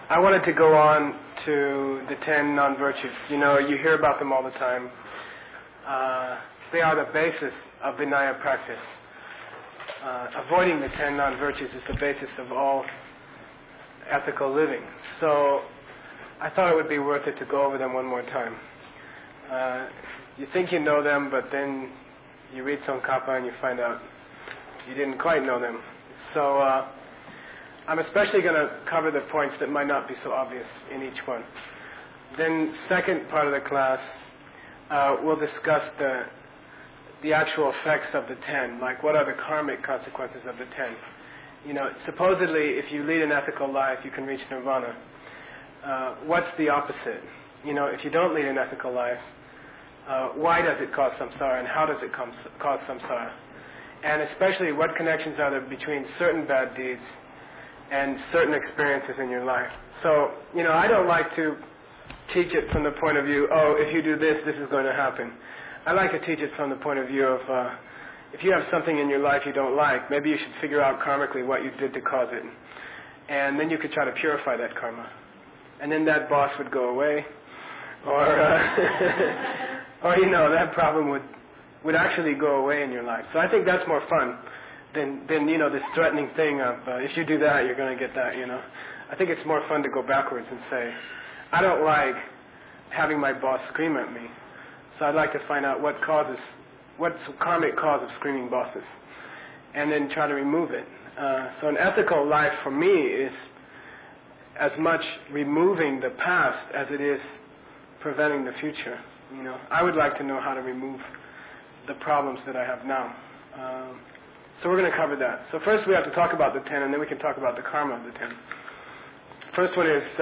I wanted to go on to the 10 non-virtues. You know, you hear about them all the time. They are the basis of Vinaya practice. Avoiding the 10 non-virtues is the basis of all ethical living. So I thought it would be worth it to go over them one more time. You think you know them, but then you read Tsongkhapa and you find out you didn't quite know them. So I'm especially going to cover the points that might not be so obvious in each one. Then second part of the class, we'll discuss the actual effects of the 10, like what are the karmic consequences of the 10. You know, supposedly if you lead an ethical life, you can reach nirvana. What's the opposite? You know, if you don't lead an ethical life, why does it cause samsara, and how does it cause samsara? And especially, what connections are there between certain bad deeds and certain experiences in your life? So, you know, I don't like to teach it from the point of view, oh, if you do this, this is going to happen. I like to teach it from the point of view of, if you have something in your life you don't like, maybe you should figure out karmically what you did to cause it. And then you could try to purify that karma. And then that boss would go away. Or you know, that problem would actually go away in your life. So I think that's more fun than you know, this threatening thing of, if you do that, you're going to get that, you know. I think it's more fun to go backwards and say, I don't like having my boss scream at me. So I'd like to find out what's the karmic cause of screaming bosses, and then try to remove it. So an ethical life for me is as much removing the past as it is preventing the future. You know, I would like to know how to remove the problems that I have now. So we're going to cover that. So first we have to talk about the 10, and then we can talk about the karma of the 10. First one is,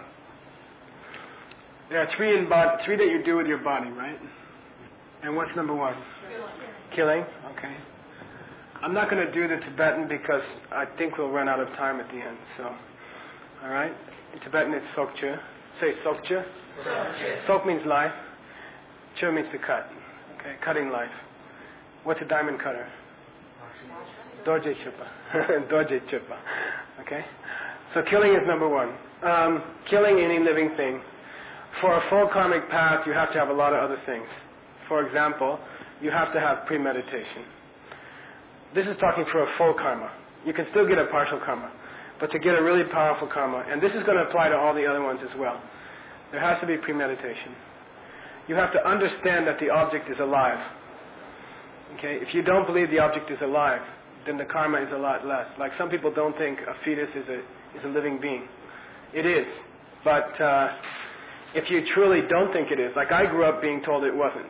there are three that you do with your body, right? And what's number one? Killing. Okay. I'm not going to do the Tibetan because I think we'll run out of time at the end. So, all right. In Tibetan it's Sokcha. Say Sokcha. Sok means life. Cha means to cut. Okay, cutting life. What's a diamond cutter? Dorje Chupa. Dorje Chupa. Okay. So killing is number one. Killing any living thing. For a full karmic path, you have to have a lot of other things. For example, you have to have premeditation. This is talking for a full karma. You can still get a partial karma, but to get a really powerful karma, and this is going to apply to all the other ones as well, there has to be premeditation. You have to understand that the object is alive. Okay? If you don't believe the object is alive, then the karma is a lot less. Like some people don't think a fetus is a living being. It is. But if you truly don't think it is, like I grew up being told it wasn't,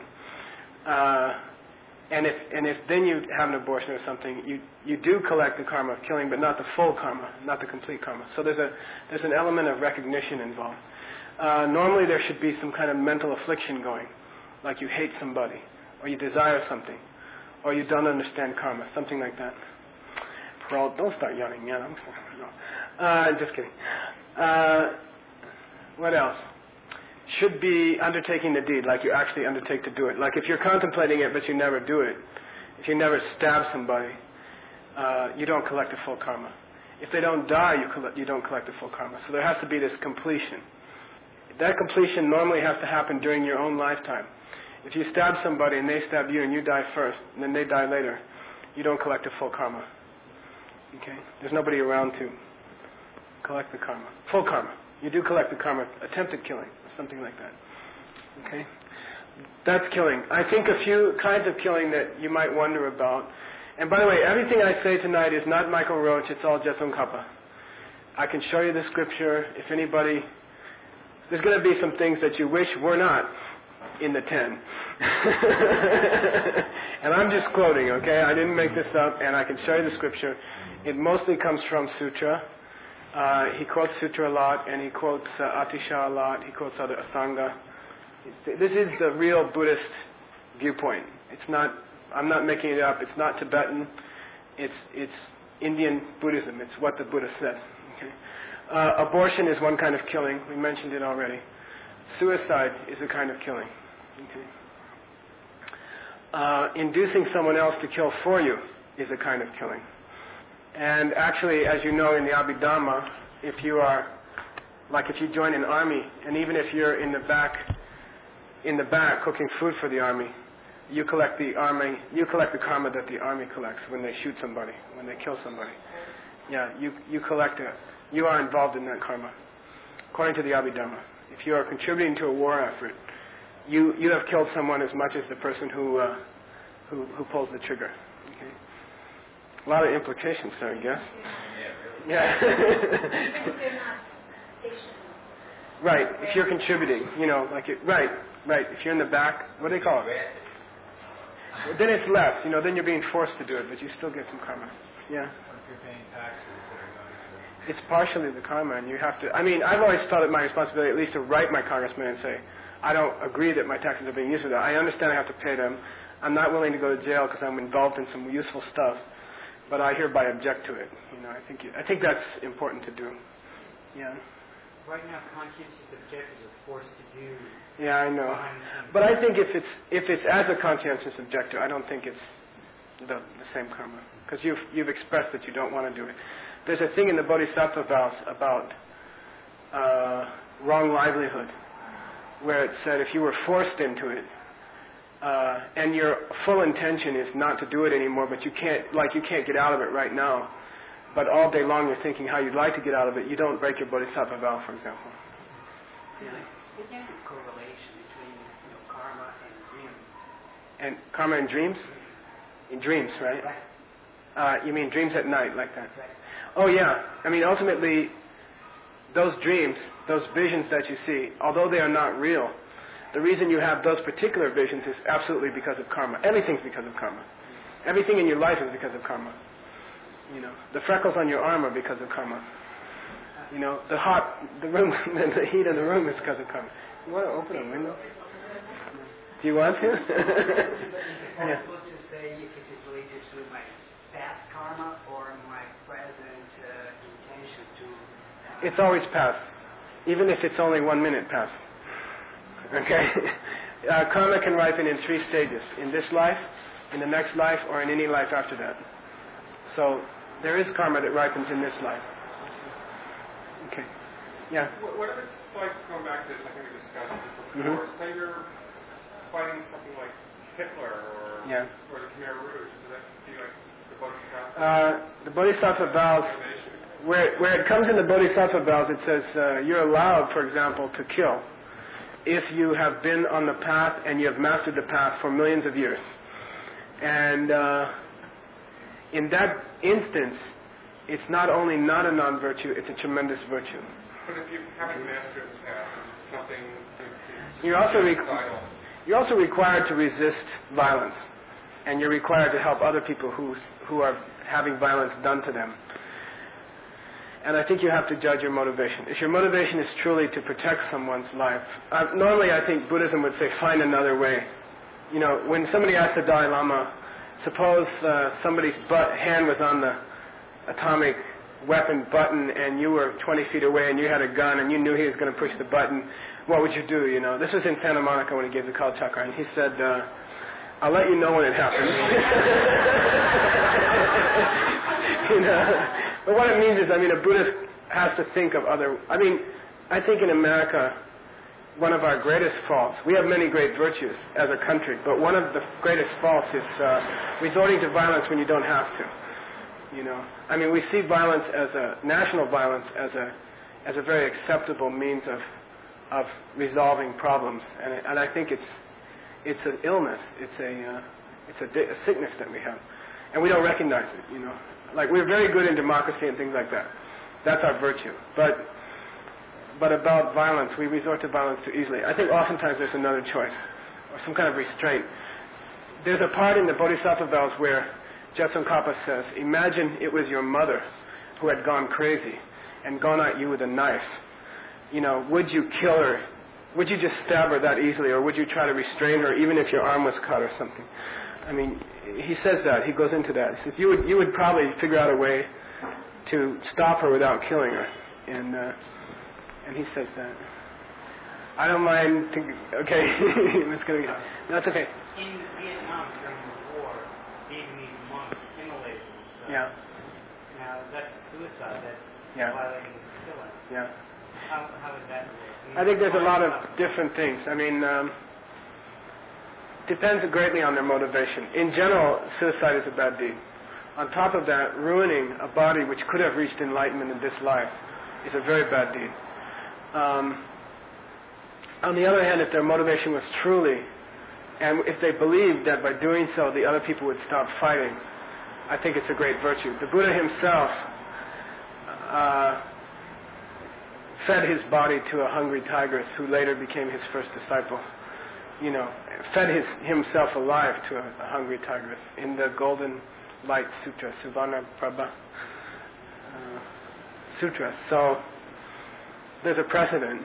and if then you have an abortion or something, you do collect the karma of killing, but not the full karma, not the complete karma. So there's an element of recognition involved. Normally there should be some kind of mental affliction going, like you hate somebody, or you desire something, or you don't understand karma, something like that. Well, don't start yawning, yeah, I'm sorry. No. Just kidding. What else? Should be undertaking the deed, like you actually undertake to do it. Like if you're contemplating it but you never do it, if you never stab somebody, you don't collect the full karma. If they don't die, you don't collect the full karma. So there has to be this completion. That completion normally has to happen during your own lifetime. If you stab somebody and they stab you and you die first, and then they die later, you don't collect the full karma. Okay? There's nobody around to collect the karma. Full karma. You do collect the karma, attempted killing, or something like that. Okay? That's killing. I think a few kinds of killing that you might wonder about. And by the way, everything I say tonight is not Michael Roach, it's all Tsongkhapa. I can show you the scripture. If anybody... There's going to be some things that you wish were not in the 10. And I'm just quoting, okay? I didn't make this up, and I can show you the scripture. It mostly comes from Sutra. He quotes Sutra a lot, and he quotes Atisha a lot. He quotes other Asanga. This is the real Buddhist viewpoint. It's not. I'm not making it up. It's not Tibetan. It's Indian Buddhism. It's what the Buddha said. Okay. Abortion is one kind of killing. We mentioned it already. Suicide is a kind of killing. Okay. Inducing someone else to kill for you is a kind of killing. And actually, as you know in the Abhidhamma, if you are Like if you join an army, and even if you're in the back cooking food for the army, you collect the karma that the army collects when they shoot somebody, when they kill somebody. Yeah, you collect it. You are involved in that karma, according to the Abhidharma. If you are contributing to a war effort, you have killed someone as much as the person who pulls the trigger. Okay? A lot of implications there, I guess. Yeah. Right. If you're contributing, right. If you're in the back, what do they call it? Well, then it's less. Then you're being forced to do it, but you still get some karma. Yeah. If you're paying taxes that are going to... It's partially the karma, and you have to... I've always felt it my responsibility at least to write my congressman and say, I don't agree that my taxes are being used for that. I understand I have to pay them. I'm not willing to go to jail because I'm involved in some useful stuff, but I hereby object to it. I think that's important to do. Yeah. Right now, conscientious objectors are forced to do... Yeah, I know. But I think if it's as a conscientious objector, I don't think it's the same karma. Because you've expressed that you don't want to do it. There's a thing in the Bodhisattva vows about wrong livelihood, where it said if you were forced into it, and your full intention is not to do it anymore, but you can't get out of it right now, but all day long you're thinking how you'd like to get out of it, you don't break your Bodhisattva vow, for example. Yeah. Is there a correlation between karma and dreams? And karma and dreams? In dreams, right? Right. You mean dreams at night, like that? Right. Oh, yeah. Ultimately, those dreams, those visions that you see, although they are not real, the reason you have those particular visions is absolutely because of karma. Everything's because of karma. Everything in your life is because of karma. The freckles on your arm are because of karma. The heat in the room is because of karma. You want to open a window? Do you want to? Is it possible to say if it is related to my past karma or my present intention to... It's always past, even if it's only 1 minute past. Okay? Karma can ripen in 3 stages. In this life, in the next life, or in any life after that. So, there is karma that ripens in this life. Okay. Yeah? What if it's like, going back to this, I think we discussed it before, say you're fighting something like Hitler or the Khmer Rouge, does that be like the Bodhisattva? The Bodhisattva vows, where it comes in the Bodhisattva vows, it says you're allowed, for example, to kill if you have been on the path and you have mastered the path for millions of years. And in that instance, it's not only not a non-virtue, it's a tremendous virtue. But if you haven't mastered the path, something... You're also required to resist violence. And you're required to help other people who are having violence done to them. And I think you have to judge your motivation. If your motivation is truly to protect someone's life, normally I think Buddhism would say find another way. When somebody asked the Dalai Lama, suppose somebody's hand was on the atomic weapon button and you were 20 feet away and you had a gun and you knew he was going to push the button, what would you do? This was in Santa Monica when he gave the Kalachakra, and he said, I'll let you know when it happens. But what it means is, a Buddhist has to think of other... I think in America, one of our greatest faults, we have many great virtues as a country, but one of the greatest faults is resorting to violence when you don't have to. We see violence as national violence as a very acceptable means of resolving problems, and I think it's an illness, it's a sickness that we have, and we don't recognize it. Like we're very good in democracy and things like that. That's our virtue, but about violence, we resort to violence too easily. I think oftentimes there's another choice, or some kind of restraint. There's a part in the Bodhisattva vows where Jetsun-Kappa says, imagine it was your mother who had gone crazy and gone at you with a knife. Would you kill her? Would you just stab her that easily, or would you try to restrain her even if your arm was cut or something? He says that. He goes into that. He says you would probably figure out a way to stop her without killing her. And he says that. I don't mind. Okay, it's gonna. No, it's okay. In Vietnam during the war, Vietnamese monks immolated themselves. Yeah. Now that's suicide. That's Yeah. violating the killing. Yeah. How would that work? I think there's a lot of different things. I mean, depends greatly on their motivation. In general, suicide is a bad deed. On top of that, ruining a body which could have reached enlightenment in this life is a very bad deed. On the other hand, if their motivation was truly, and if they believed that by doing so the other people would stop fighting, I think it's a great virtue. The Buddha himself fed his body to a hungry tigress who later became his first disciple. You know, fed himself alive to a hungry tigress in the Golden Light Sutra, Suvarna Prabha Sutra. So there's a precedent.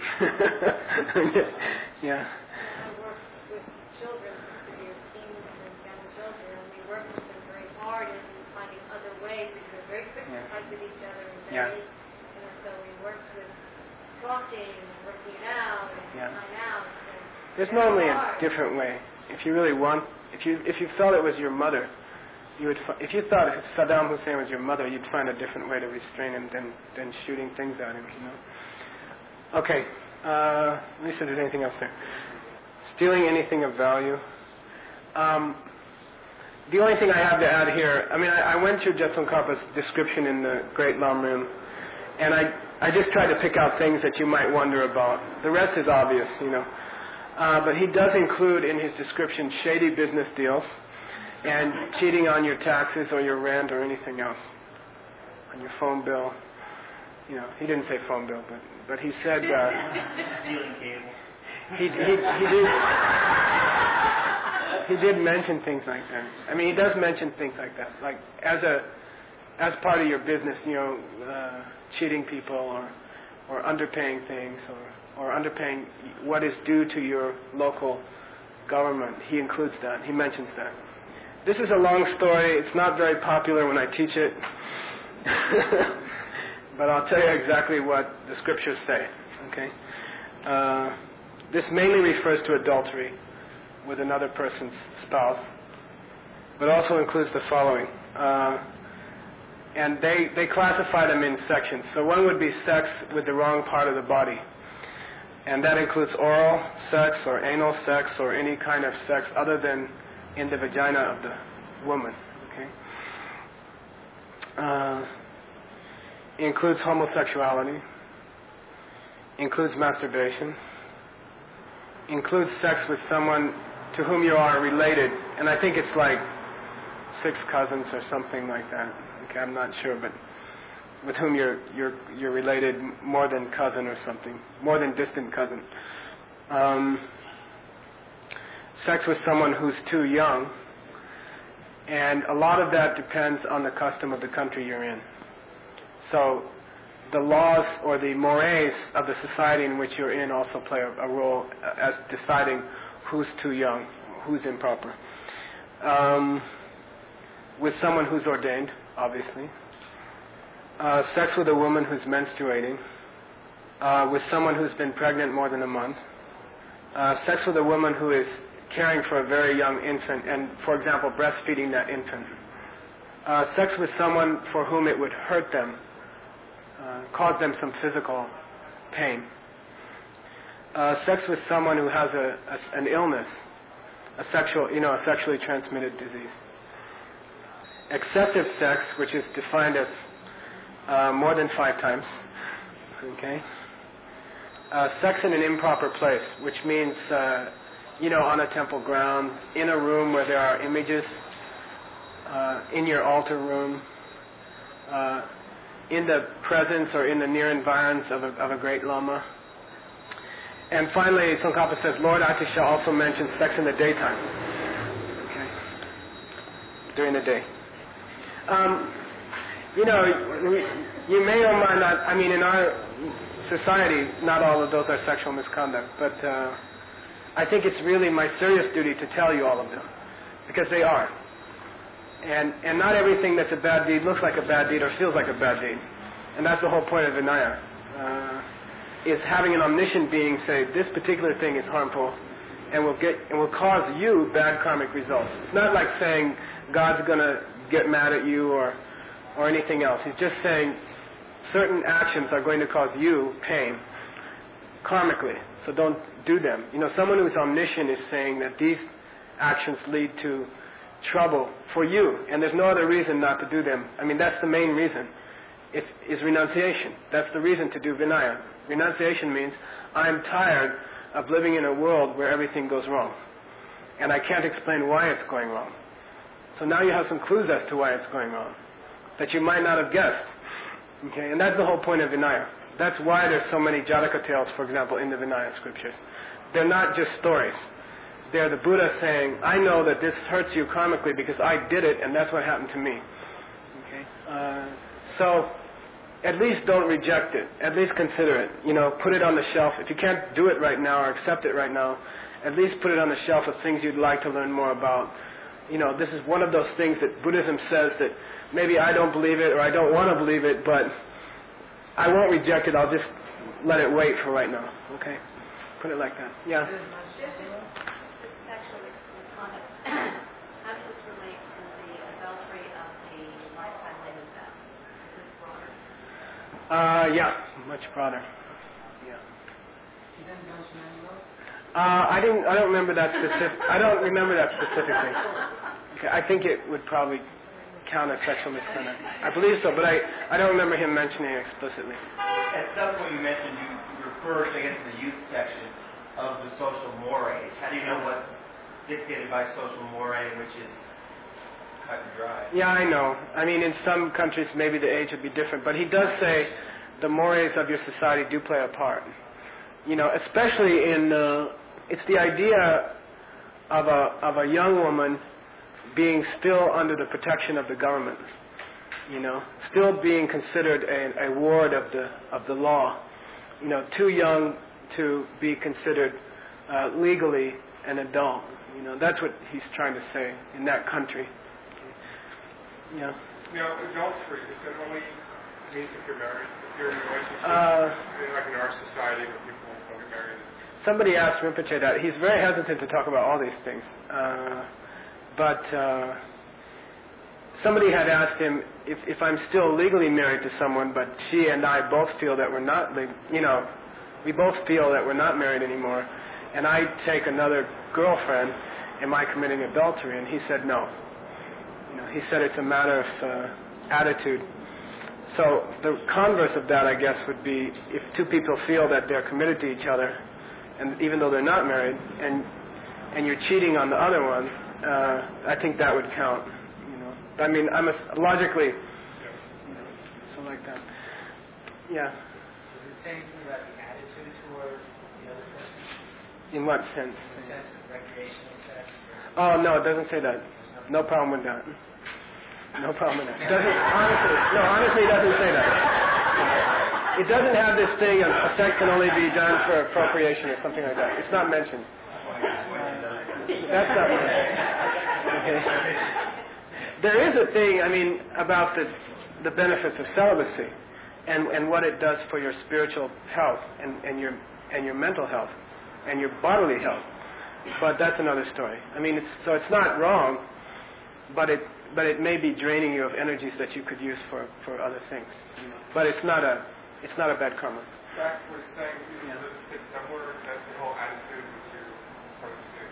Yeah. I work with children, severe teens and young children, and we work with them very hard in finding other ways because they're very quick to fight with each other. And very, so we work with talking and working it out and time out. There's normally a different way. If you really want, if you felt it was your mother, you would. If you thought Saddam Hussein was your mother, you'd find a different way to restrain him than shooting things at him. You know. Okay. Let me see if there's anything else there. Stealing anything of value. The only thing I have to add here, I mean, I went through Je Tsongkhapa's description in the Great Lam Rim, and I just tried to pick out things that you might wonder about. The rest is obvious, you know. But he does include in his description shady business deals and cheating on your taxes or your rent or anything else, on your phone bill. You know, he didn't say phone bill, but he said Stealing cable. He did mention things like that. I mean, he does mention things like that, like as part of your business, you know, cheating people or underpaying things or underpaying what is due to your local government. He includes that. He mentions that. This is a long story. It's not very popular when I teach it. But I'll tell you exactly what the scriptures say. Okay? This mainly refers to adultery with another person's spouse, but also includes the following. And they classify them in sections. So one would be sex with the wrong part of the body. And that includes oral sex or anal sex or any kind of sex other than in the vagina of the woman. Okay? Includes homosexuality. Includes masturbation. Includes sex with someone to whom you are related. And I think it's like 6 cousins or something like that. Okay, I'm not sure, but with whom you're related more than cousin or something, more than distant cousin. Sex with someone who's too young, and a lot of that depends on the custom of the country you're in. So the laws or the mores of the society in which you're in also play a role as deciding who's too young, who's improper. With someone who's ordained, obviously. Sex with a woman who's menstruating. With someone who's been pregnant more than a month. Sex with a woman who is caring for a very young infant and, for example, breastfeeding that infant. Sex with someone for whom it would hurt them, cause them some physical pain. Sex with someone who has an illness, a sexually transmitted disease. Excessive sex, which is defined as more than 5 times. Okay. Sex in an improper place, which means, on a temple ground, in a room where there are images, in your altar room, in the presence or in the near environs of a great lama. And finally, Tsongkhapa says, Lord Atisha also mentions sex in the daytime. Okay. During the day. You may or might not, in our society, not all of those are sexual misconduct, but I think it's really my serious duty to tell you all of them, because they are. And not everything that's a bad deed looks like a bad deed or feels like a bad deed. And that's the whole point of Vinaya, is having an omniscient being say, this particular thing is harmful and will cause you bad karmic results. It's not like saying God's going to get mad at you or anything else. He's just saying certain actions are going to cause you pain karmically, so don't do them. Someone who's omniscient is saying that these actions lead to trouble for you, and there's no other reason not to do them. That's the main reason. Is renunciation. That's the reason to do Vinaya. Renunciation means I'm tired of living in a world where everything goes wrong, and I can't explain why it's going wrong. So now you have some clues as to why it's going wrong that you might not have guessed. Okay, and that's the whole point of Vinaya. That's why there's so many Jataka tales, for example, in the Vinaya scriptures. They're not just stories. They're the Buddha saying, I know that this hurts you karmically because I did it, and that's what happened to me. Okay, so at least don't reject it. At least consider it. Put it on the shelf. If you can't do it right now or accept it right now, at least put it on the shelf of things you'd like to learn more about. This is one of those things that Buddhism says that maybe I don't believe it or I don't want to believe it, but I won't reject it. I'll just let it wait for right now. Okay? Put it like that. Yeah? Sexual misconduct. How does this relate to the adultery of the lifetime living vow? Is this broader? Yeah, much broader. Yeah. He didn't mention any of those? I don't remember that specifically. Okay, I think it would probably count as sexual misconduct. I believe so, but I don't remember him mentioning it explicitly. At some point you mentioned you referred, I guess, in the youth section of the social mores. How do you know what's dictated by social moray, which is cut and dry? Yeah, I know. In some countries maybe the age would be different, but he does say the mores of your society do play a part. Especially it's the idea of a young woman being still under the protection of the government, still being considered a ward of the law, too young to be considered legally an adult. That's what he's trying to say in that country. Yeah. Adultery, is that only means if you're married? If you're in a relationship, like in our society where people don't get married? Somebody asked Rinpoche that. He's very hesitant to talk about all these things. But somebody had asked him if I'm still legally married to someone, but she and I both feel that we're not, we both feel that we're not married anymore, and I take another girlfriend, am I committing adultery? And he said no. He said it's a matter of attitude. So the converse of that, I guess, would be if two people feel that they're committed to each other, and even though they're not married, and you're cheating on the other one, I think that would count. Logically, so like that. Yeah. Does it say anything about the attitude toward the other person? In what sense? In the sense of recreational sex? Oh, no, it doesn't say that. No problem with that. No problem with that. Honestly, it doesn't say that. It doesn't have this thing of sex can only be done for appropriation or something like that. It's not mentioned. That's not mentioned. Okay. There is a thing, about the benefits of celibacy and what it does for your spiritual health and your mental health and your bodily health. But that's another story. It's not wrong, but it may be draining you of energies that you could use for other things. But it's not a bad karma. Back was saying, does it sit somewhere that the whole attitude with your approach to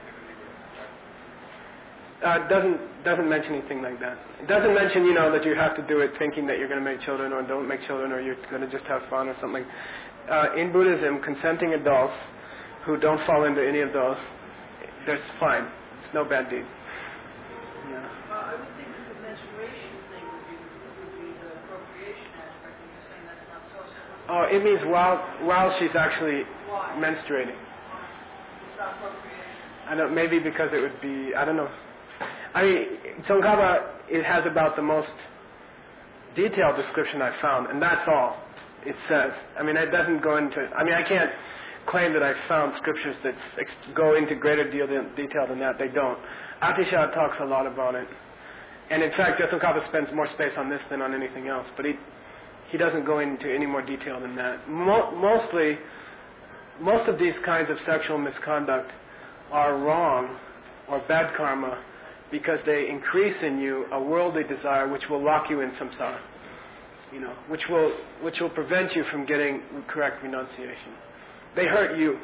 activity with Doesn't mention anything like that. It doesn't mention, that you have to do it thinking that you're going to make children or don't make children or you're going to just have fun or something. In Buddhism, consenting adults who don't fall into any of those, that's fine. It's no bad deed. Yeah. I would think that the menstruation thing would be the appropriation aspect, and you're saying that's not so. Oh, it means while she's actually menstruating. It's not appropriation. I don't. Maybe because it would be. I don't know. Tsongkhapa, it has about the most detailed description I've found, and that's all it says. It doesn't go into. I can't claim that I've found scriptures that go into greater detail than that. They don't. Atisha talks a lot about it. And in fact, Tsongkhapa spends more space on this than on anything else. But he doesn't go into any more detail than that. Most of these kinds of sexual misconduct are wrong or bad karma because they increase in you a worldly desire which will lock you in samsara. Which will prevent you from getting correct renunciation. They hurt you.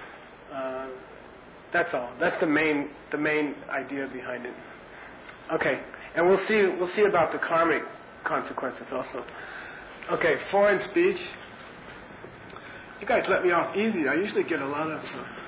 That's all. That's the main idea behind it. Okay, and we'll see about the karmic consequences also. Okay, foreign speech. You guys let me off easy. I usually get a lot of.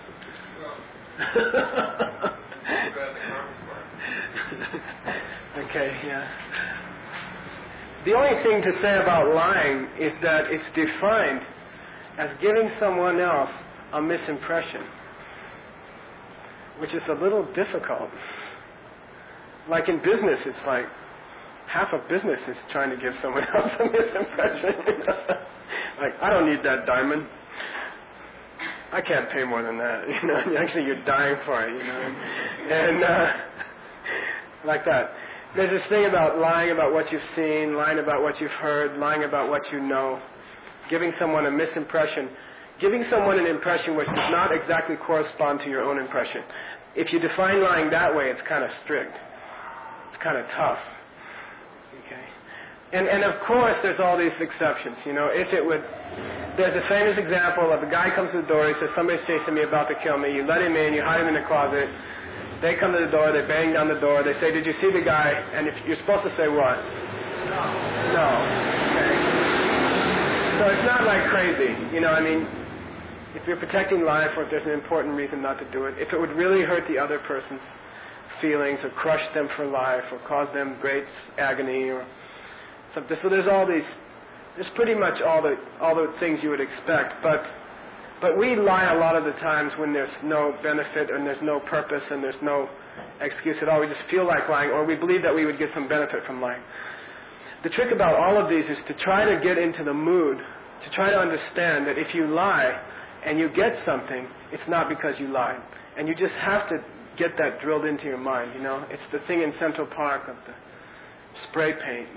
Okay, yeah. The only thing to say about lying is that it's defined as giving someone else a misimpression, which is a little difficult. Like in business, it's like half of business is trying to give someone else a misimpression. Like, I don't need that diamond. I can't pay more than that. Actually, you're dying for it. And like that. There's this thing about lying about what you've seen, lying about what you've heard, lying about what you know, giving someone a misimpression, giving someone an impression which does not exactly correspond to your own impression. If you define lying that way, it's kind of strict. It's kind of tough. Okay. And of course, there's all these exceptions. There's a famous example of a guy comes to the door, he says, somebody's chasing me, about to kill me. You let him in, you hide him in the closet. They come to the door, they bang down the door, they say, did you see the guy? And if you're supposed to say what? No. Okay. So it's not like crazy. If you're protecting life, or if there's an important reason not to do it, if it would really hurt the other person's feelings or crush them for life or cause them great agony or something. So there's pretty much all the things you would expect, but we lie a lot of the times when there's no benefit and there's no purpose and there's no excuse at all. We just feel like lying, or we believe that we would get some benefit from lying. The trick about all of these is to try to get into the mood, to try to understand that if you lie and you get something, it's not because you lied. And you just have to get that drilled into your mind, It's the thing in Central Park of the spray paint,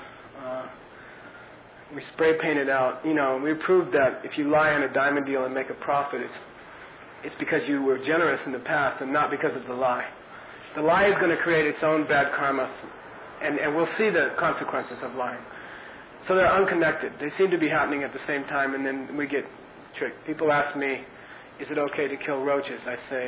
We spray paint it out. We proved that if you lie on a diamond deal and make a profit, it's because you were generous in the past and not because of the lie. The lie is going to create its own bad karma, and we'll see the consequences of lying. So they're unconnected. They seem to be happening at the same time, and then we get tricked. People ask me, is it okay to kill roaches? I say,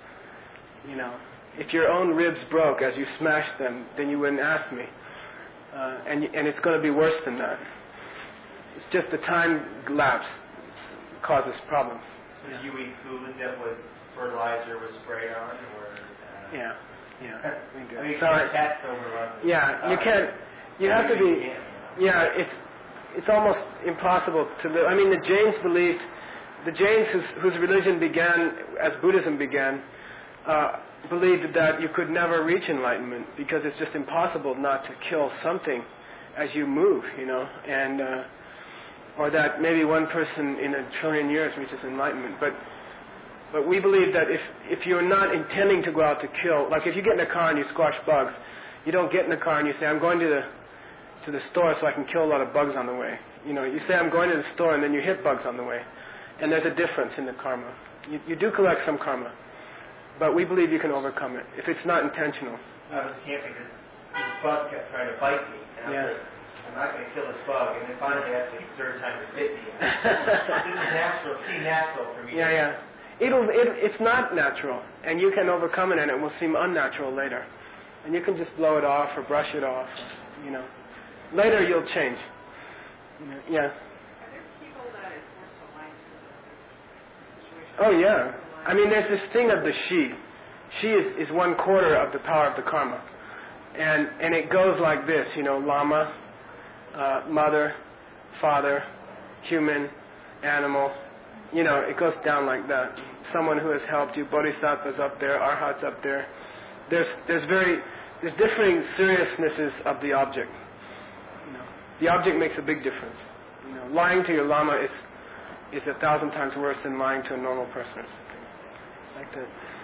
if your own ribs broke as you smashed them, then you wouldn't ask me. And it's going to be worse than that. It's just the time lapse causes problems. Did you eat food that was fertilizer was sprayed on, or? Yeah. We do. That's overrun. Yeah, you can't. You have to be. Yeah, it's almost impossible to live. The Jains whose religion began as Buddhism began, believed that you could never reach enlightenment because it's just impossible not to kill something as you move, and or that maybe one person in 1 trillion years reaches enlightenment. But we believe that if you're not intending to go out to kill, like if you get in a car and you squash bugs, you don't get in the car and you say, I'm going to the store so I can kill a lot of bugs on the way. You say, I'm going to the store, and then you hit bugs on the way. And there's a difference in the karma. You do collect some karma, but we believe you can overcome it if it's not intentional. I was camping because this bug kept trying to bite me. And I was like, I'm not going to kill this bug. And then finally after the third time it bit me. This is natural. It's natural for me. Yeah. It's not natural, and you can overcome it, and it will seem unnatural later. And you can just blow it off or brush it off. Later you'll change. Yeah. Are there people that enforce the lines in this situation? Oh yeah. There's this thing of the she. She is 1/4 of the power of the karma, and it goes like this. Lama, mother, father, human, animal. It goes down like that. Someone who has helped you, bodhisattvas up there, arhats up there. There's differing seriousnesses of the object. The object makes a big difference. Lying to your lama is 1,000 times worse than lying to a normal person or something like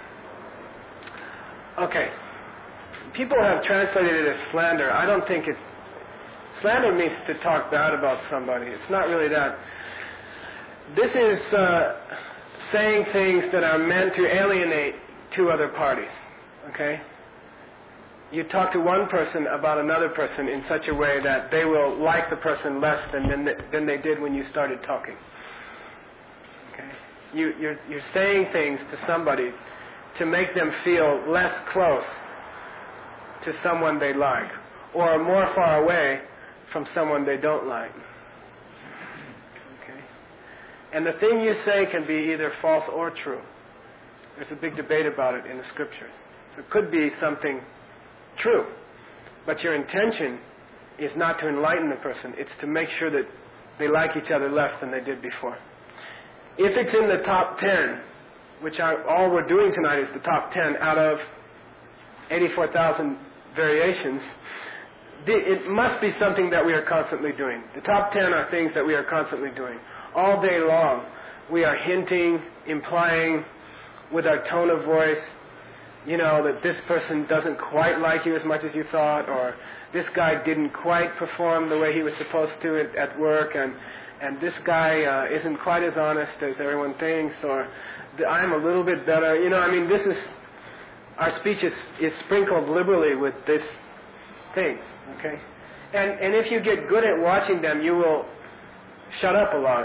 that. Okay. People have translated it as slander. I don't think slander means to talk bad about somebody. It's not really that. This is saying things that are meant to alienate two other parties. Okay? You talk to one person about another person in such a way that they will like the person less than they did when you started talking. Okay? you're saying things to somebody to make them feel less close to someone they like, or more far away from someone they don't like. Okay? And the thing you say can be either false or true. There's a big debate about it in the scriptures. So it could be something true, but your intention is not to enlighten the person, it's to make sure that they like each other less than they did before. If it's in the top 10, which all we're doing tonight is the top 10 out of 84,000 variations, it must be something that we are constantly doing. The top 10 are things that we are constantly doing. All day long, we are hinting, implying, with our tone of voice, that this person doesn't quite like you as much as you thought, or this guy didn't quite perform the way he was supposed to at work, and this guy isn't quite as honest as everyone thinks, or I'm a little bit better. This is, our speech is sprinkled liberally with this thing, okay? And if you get good at watching them, you will shut up a lot.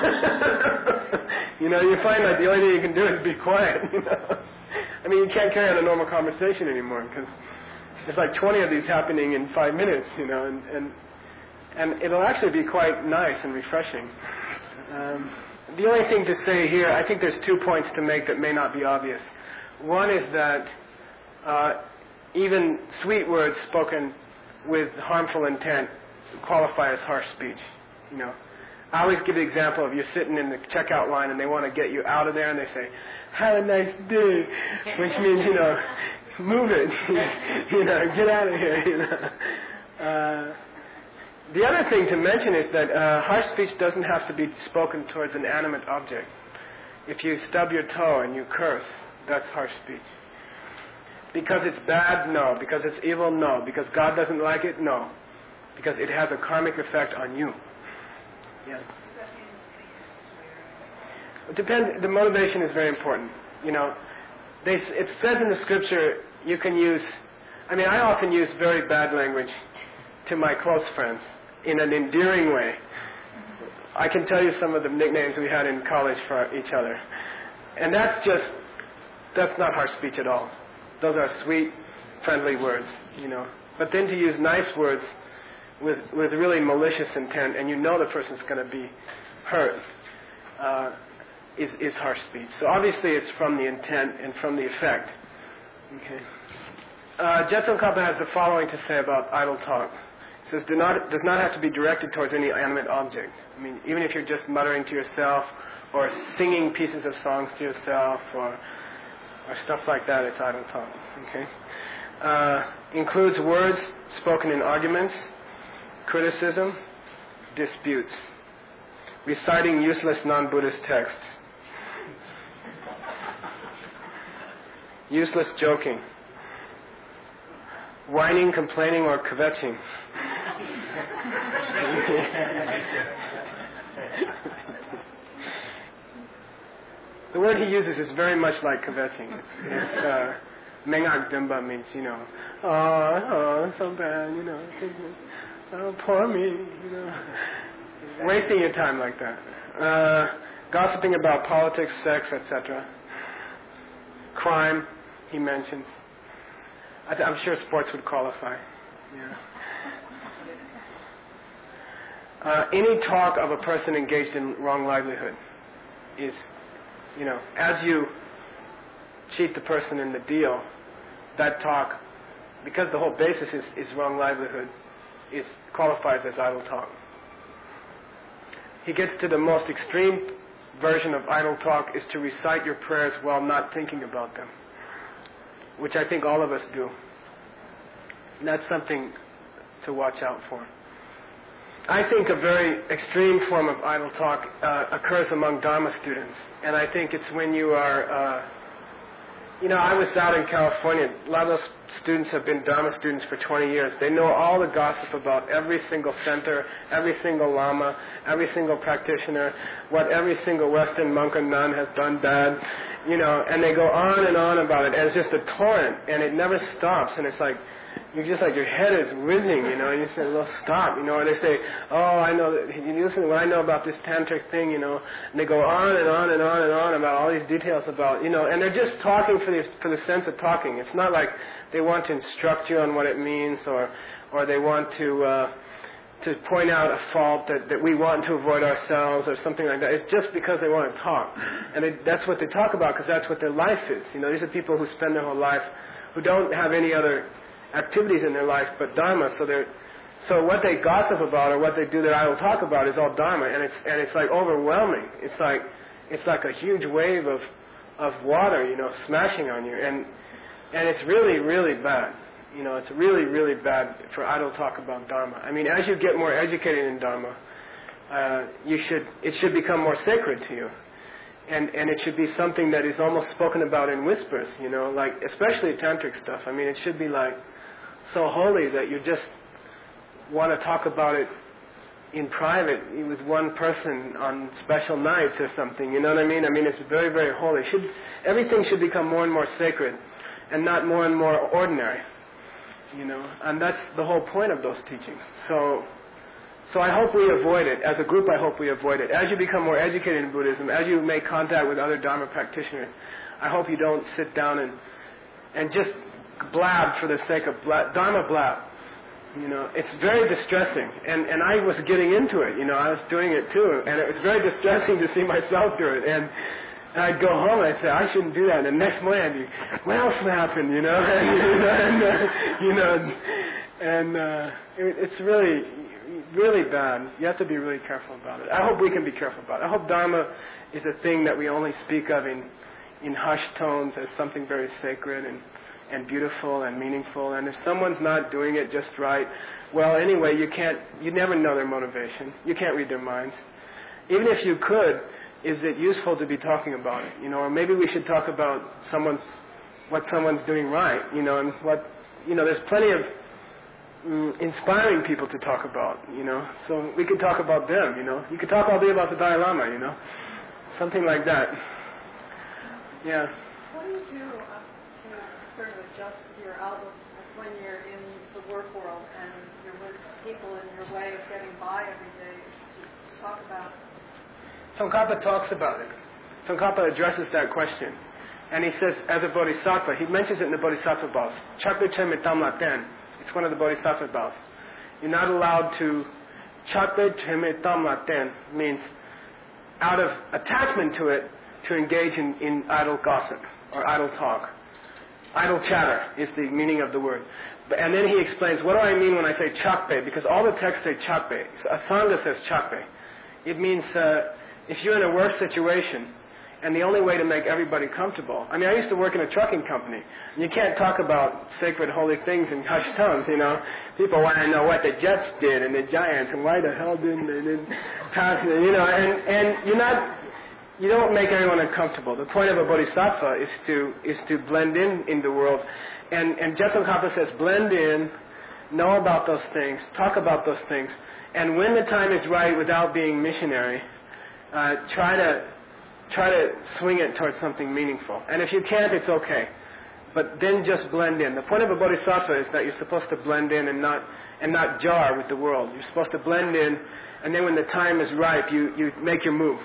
You find that the only thing you can do is be quiet, you can't carry on a normal conversation anymore, because there's like 20 of these happening in 5 minutes, and it'll actually be quite nice and refreshing. The only thing to say here, I think there's 2 points to make that may not be obvious. One is that even sweet words spoken with harmful intent qualify as harsh speech. I always give the example of you're sitting in the checkout line and they want to get you out of there, and they say, "Have a nice day," which means, move it, get out of here, The other thing to mention is that harsh speech doesn't have to be spoken towards an animate object. If you stub your toe and you curse, that's harsh speech. Because it's bad? No. Because it's evil? No. Because God doesn't like it? No. Because it has a karmic effect on you. Yeah. It depends. The motivation is very important. It says in the scripture you can use. I often use very bad language to my close friends in an endearing way. I can tell you some of the nicknames we had in college for each other, and that's not harsh speech at all. Those are sweet, friendly words. But then to use nice words with really malicious intent, and the person's going to be hurt, is harsh speech. So obviously it's from the intent and from the effect. Okay. Jetsun Kappa has the following to say about idle talk. It says, does not have to be directed towards any animate object. Even if you're just muttering to yourself, or singing pieces of songs to yourself, or stuff like that, it's idle talk. Okay. Includes words spoken in arguments, criticism, disputes, reciting useless non-Buddhist texts, useless joking, whining, complaining, or kvetching. The word he uses is very much like kvetching. Mengak Dimba means, oh, so bad, oh, poor me, wasting your time like that. Gossiping about politics, sex, etc. Crime, he mentions. I'm sure sports would qualify. Yeah. Any talk of a person engaged in wrong livelihood is, as you cheat the person in the deal, that talk, because the whole basis is wrong livelihood, qualifies as idle talk. He gets to the most extreme version of idle talk is to recite your prayers while not thinking about them, which I think all of us do. And that's something to watch out for. I think a very extreme form of idle talk occurs among Dharma students, and I think it's when you are I was out in California. A lot of those students have been Dharma students for 20 years. They know all the gossip about every single center, every single lama, every single practitioner, what every single Western monk or nun has done bad, and they go on and on about it. And it's just a torrent, and it never stops. And it's like, you're just like, your head is whizzing, and you say, well, stop, or they say, oh, I know that, you listen to what I know about this tantric thing, and they go on and on and on and on these details about, and they're just talking for the sense of talking. It's not like they want to instruct you on what it means, or they want to point out a fault that we want to avoid ourselves or something like that. It's just because they want to talk. And that's what they talk about, because that's what their life is. These are people who spend their whole life, who don't have any other activities in their life but Dharma. So what they gossip about or what they do their idle talk about is all Dharma, and it's like overwhelming. It's like a huge wave of water, smashing on you, and it's really, really bad. It's really, really bad for idle talk about Dharma. I mean, as you get more educated in Dharma, it should become more sacred to you. And it should be something that is almost spoken about in whispers, like especially tantric stuff. I mean, it should be like so holy that you just want to talk about it in private with one person on special nights or something. You know what I mean? I mean, it's very, very holy. Everything should become more and more sacred and not more and more ordinary. And that's the whole point of those teachings. So I hope we avoid it. As a group, I hope we avoid it. As you become more educated in Buddhism, as you make contact with other Dharma practitioners, I hope you don't sit down and just blab for the sake of Dharma blab. It's very distressing. And I was getting into it, I was doing it too. And it was very distressing to see myself do it. And I'd go home and I'd say, I shouldn't do that. And the next morning I'd be, what else happened, it's really, really bad. You have to be really careful about it. I hope we can be careful about it. I hope Dharma is a thing that we only speak of in hushed tones as something very sacred and beautiful and meaningful. And if someone's not doing it just right, well, anyway, you never know their motivation. You can't read their minds. Even if you could, is it useful to be talking about it? Or maybe we should talk about what someone's doing right, and what, there's plenty of inspiring people to talk about, so we could talk about them, You could talk all day about the Dalai Lama, something like that. Yeah. What do you do to sort of adjust your outlook when you're in the work world and you're with people in your way of getting by every day to talk about? Tsongkhapa talks about it. Tsongkhapa addresses that question. And he says, as a bodhisattva, he mentions it in the bodhisattva vows. Chakpe cheme tam la ten. It's one of the bodhisattva vows. You're not allowed to, chakpe cheme tam la ten means out of attachment to it, to engage in idle gossip or idle talk. Idle chatter is the meaning of the word. And then he explains, what do I mean when I say chakpe? Because all the texts say chakpe. Asanga says chakpe. It means if you're in a work situation, and the only way to make everybody comfortable. I mean, I used to work in a trucking company. And you can't talk about sacred, holy things in hushed tones, People want to know what the Jets did and the Giants, and why the hell didn't they pass, and you don't make everyone uncomfortable. The point of a bodhisattva is to blend in the world. And Tsongkhapa says, blend in, know about those things, talk about those things, and when the time is right, without being missionary, try to swing it towards something meaningful. And if you can't, it's okay. But then just blend in. The point of a bodhisattva is that you're supposed to blend in and not jar with the world. You're supposed to blend in, and then when the time is ripe, you make your move.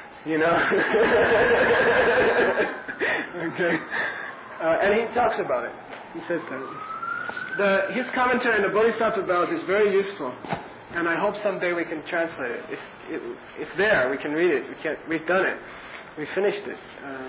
Okay. And he talks about it. He says that. His commentary on the Bodhisattva vows is very useful, and I hope someday we can translate it. It's there. We can read it. We've done it. We finished it.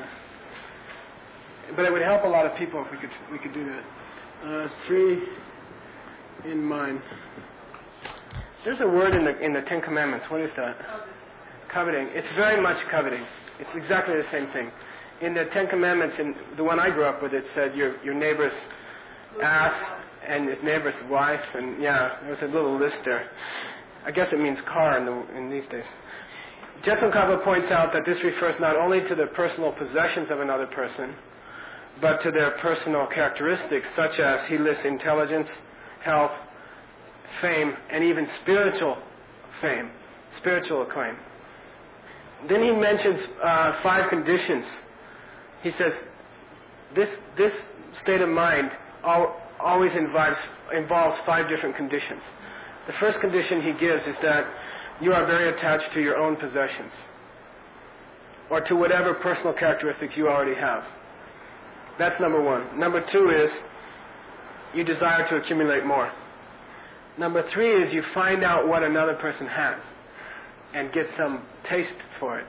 But it would help a lot of people if we could do that. 3 in mind. There's a word in the Ten Commandments. What is that? Coveting. It's very much coveting. It's exactly the same thing. In the Ten Commandments, in the one I grew up with, it said your neighbor's ass and his neighbor's wife, and there was a little list there. I guess it means car in these days. Tsongkhapa points out that this refers not only to the personal possessions of another person, but to their personal characteristics, such as he lists intelligence, health, fame, and even spiritual fame, spiritual acclaim. Then he mentions 5 conditions. He says, this state of mind always involves 5 different conditions. The first condition he gives is that you are very attached to your own possessions. or to whatever personal characteristics you already have. That's number one. Number two is you desire to accumulate more. Number three is you find out what another person has and get some taste for it.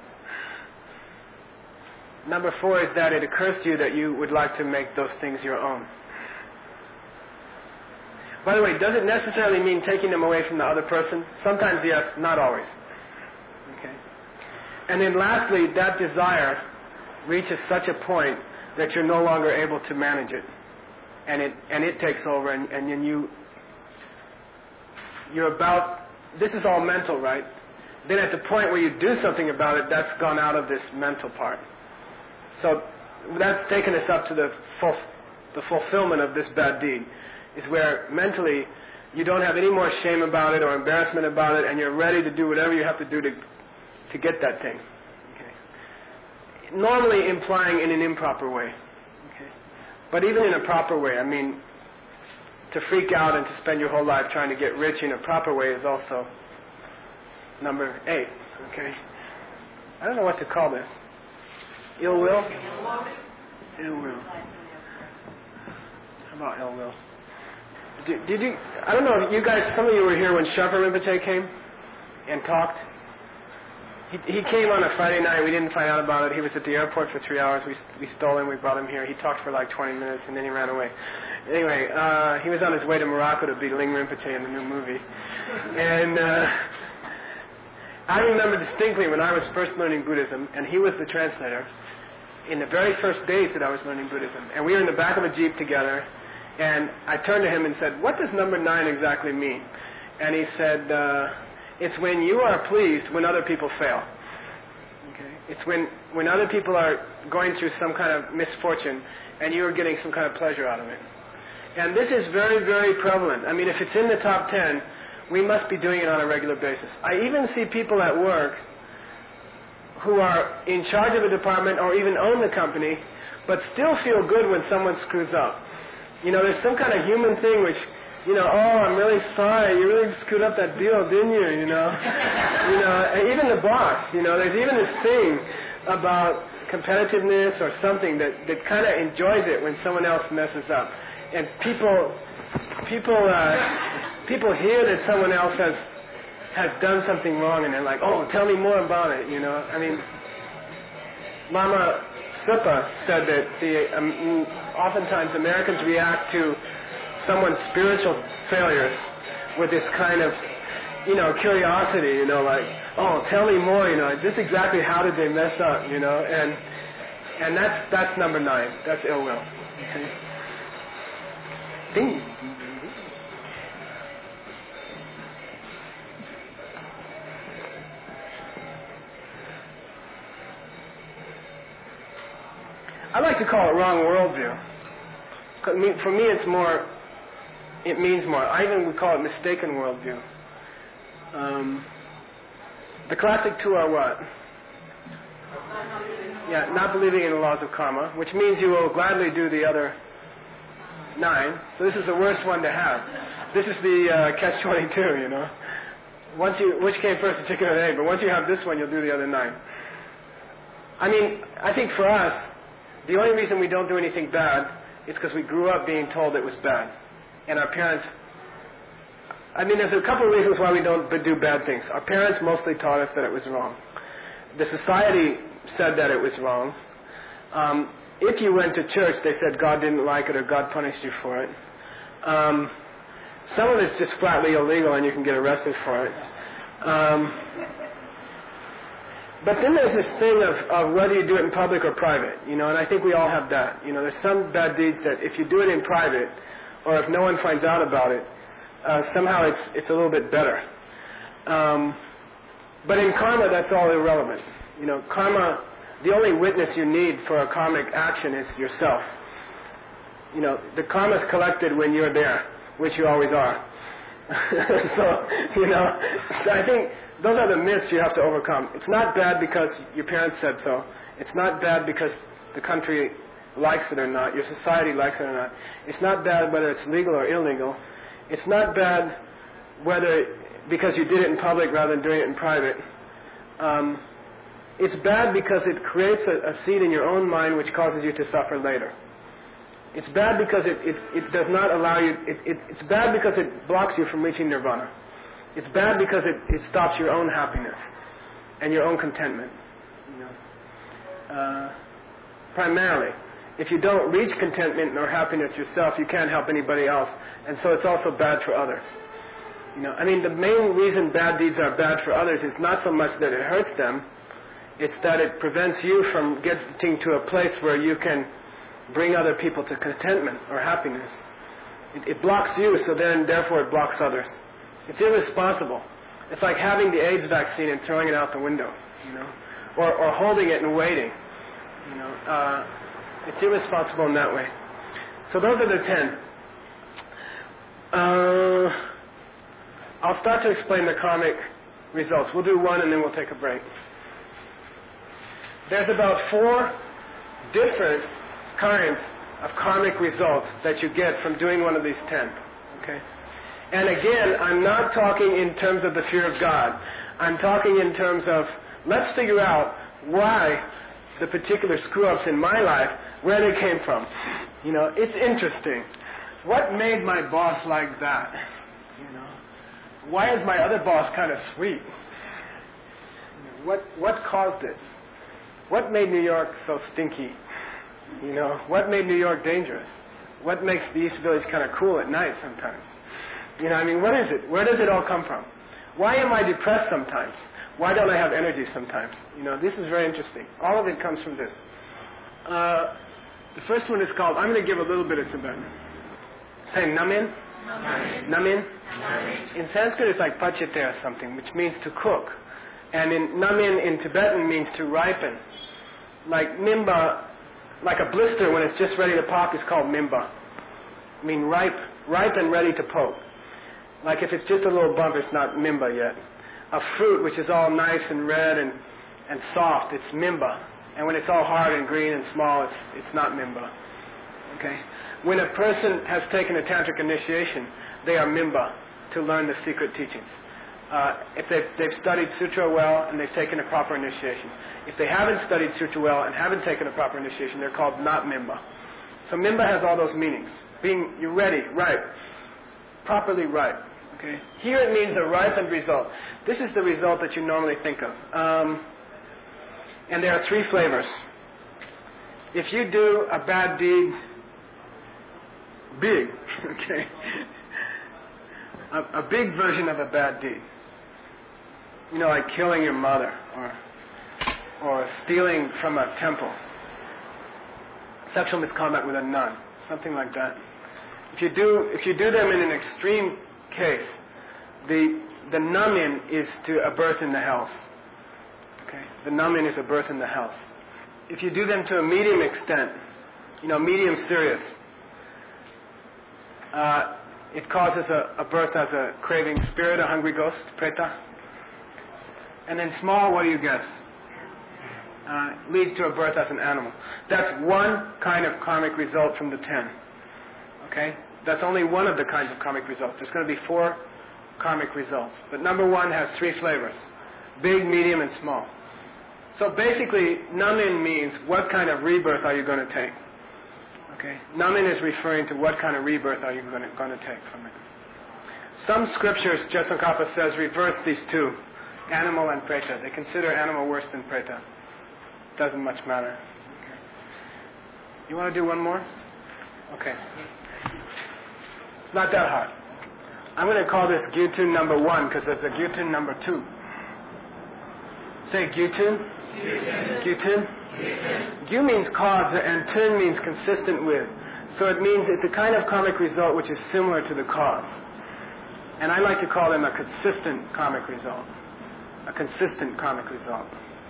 Number four is that it occurs to you that you would like to make those things your own. By the way, does it necessarily mean taking them away from the other person? Sometimes yes, not always. Okay. And then lastly, that desire reaches such a point that you're no longer able to manage it. And it takes over, and then you're about, this is all mental, right? Then at the point where you do something about it, that's gone out of this mental part. So that's taken us up to the fulfillment of this bad deed, is where mentally you don't have any more shame about it or embarrassment about it, and you're ready to do whatever you have to do to get that thing. Okay. Normally implying in an improper way. Okay. But even in a proper way, I mean, to freak out and to spend your whole life trying to get rich in a proper way is also number 8. Okay. I don't know what to call this. Ill will? Ill will. How about ill will? Did you? I don't know if you guys. Some of you were here when Sherpa Rinpoche came and talked. He came on a Friday night. We didn't find out about it. He was at the airport for 3 hours. We stole him. We brought him here. He talked for like 20 minutes and then he ran away. Anyway, he was on his way to Morocco to be Ling Rinpoche in the new movie. And I remember distinctly when I was first learning Buddhism, and he was the translator, in the very first days that I was learning Buddhism. And we were in the back of a Jeep together, and I turned to him and said, "What does number 9 exactly mean?" And he said, it's when you are pleased when other people fail. Okay? It's when other people are going through some kind of misfortune and you are getting some kind of pleasure out of it. And this is very, very prevalent. I mean, if it's in the top 10, we must be doing it on a regular basis. I even see people at work who are in charge of a department or even own the company, but still feel good when someone screws up. You know, there's some kind of human thing which, you know, oh, I'm really sorry, you really screwed up that deal, didn't you, you know? And even the boss, you know, there's even this thing about competitiveness or something that kind of enjoys it when someone else messes up. And people hear that someone else has done something wrong, and they're like, oh, tell me more about it, you know? I mean, Lama Supa said that oftentimes Americans react to someone's spiritual failures with this kind of, you know, curiosity, you know, like, oh, tell me more, you know, just exactly how did they mess up, you know? And that's number 9. That's ill will. Okay. Ding. I like to call it wrong worldview. For me, it means more. I even would call it mistaken worldview. The classic 2 are what? Yeah, not believing in the laws of karma, which means you will gladly do the other 9. So this is the worst one to have. This is the catch-22, you know. Which came first, the chicken or the egg? But once you have this one, you'll do the other 9. I mean, I think for us, the only reason we don't do anything bad is because we grew up being told it was bad. And our parents, I mean, there's a couple of reasons why we don't do bad things. Our parents mostly taught us that it was wrong. The society said that it was wrong. If you went to church, they said God didn't like it or God punished you for it. Some of it's just flatly illegal and you can get arrested for it. But then there's this thing of whether you do it in public or private, you know, and I think we all have that. You know, there's some bad deeds that if you do it in private, or if no one finds out about it, somehow it's a little bit better. But in karma, that's all irrelevant. You know, karma, the only witness you need for a karmic action is yourself. You know, the karma's collected when you're there, which you always are. So, you know, I think those are the myths you have to overcome. It's not bad because your parents said so. It's not bad because the country likes it or not, your society likes it or not. It's not bad whether it's legal or illegal. It's not bad whether because you did it in public rather than doing it in private. It's bad because it creates a seed in your own mind which causes you to suffer later. It's bad because it does not allow you, it's bad because it blocks you from reaching nirvana. It's bad because it stops your own happiness and your own contentment. Primarily, if you don't reach contentment or happiness yourself, you can't help anybody else, and so it's also bad for others. The main reason bad deeds are bad for others is not so much that it hurts them, it's that it prevents you from getting to a place where you can bring other people to contentment or happiness. It blocks you, so then therefore it blocks others. It's irresponsible. It's like having the AIDS vaccine and throwing it out the window, or holding it and waiting. It's irresponsible in that way. So those are the 10. I'll start to explain the karmic results. We'll do one and then we'll take a break. There's about 4 different kinds of karmic results that you get from doing one of these 10. Okay? And again, I'm not talking in terms of the fear of God. I'm talking in terms of, let's figure out why the particular screw-ups in my life, where they came from. It's interesting. What made my boss like that? Why is my other boss kind of sweet? What caused it? What made New York so stinky? What made New York dangerous? What makes the East Village kind of cool at night sometimes? What is it? Where does it all come from? Why am I depressed sometimes? Why don't I have energy sometimes? This is very interesting. All of it comes from this. The first one is called, I'm going to give a little bit of Tibetan. Say namin. Namin. In Sanskrit it's like pachite or something, which means to cook. And namin in Tibetan means to ripen. Like mimba, like a blister when it's just ready to pop is called mimba. Ripe and ready to poke. Like if it's just a little bump, it's not mimba yet. A fruit which is all nice and red and soft, it's mimba. And when it's all hard and green and small, it's not mimba. Okay? When a person has taken a tantric initiation, they are mimba to learn the secret teachings. If they've studied sutra well and they've taken a proper initiation. If they haven't studied sutra well and haven't taken a proper initiation, they're called not mimba. So mimba has all those meanings. You're ready, ripe, properly ripe. Okay. Here it means a ripened result. This is the result that you normally think of. And there are 3 flavors. If you do a bad deed, big, okay, a big version of a bad deed, like killing your mother or stealing from a temple, sexual misconduct with a nun, something like that. If you do them in an extreme case, the namin is to a birth in the hells. Okay, the namin is a birth in the hells. If you do them to a medium extent, medium serious, it causes a birth as a craving spirit, a hungry ghost, preta. And then small, what do you guess? Leads to a birth as an animal. That's one kind of karmic result from the 10. Okay? That's only one of the kinds of karmic results. There's going to be 4 karmic results. But number 1 has 3 flavors. Big, medium, and small. So basically, namin means what kind of rebirth are you going to take? Okay? Namin is referring to what kind of rebirth are you going to take from it. Some scriptures, Jetsun says, reverse these 2, animal and preta. They consider animal worse than preta. Doesn't much matter. Okay. You want to do one more? Okay. It's not that hard. I'm going to call this Gyutun number 1 because there's a Gyutun number 2. Say Gyutun. Gyutun. Gyu means cause and Tun means consistent with. So it means it's a kind of karmic result which is similar to the cause. And I like to call them a consistent karmic result. A consistent karmic result.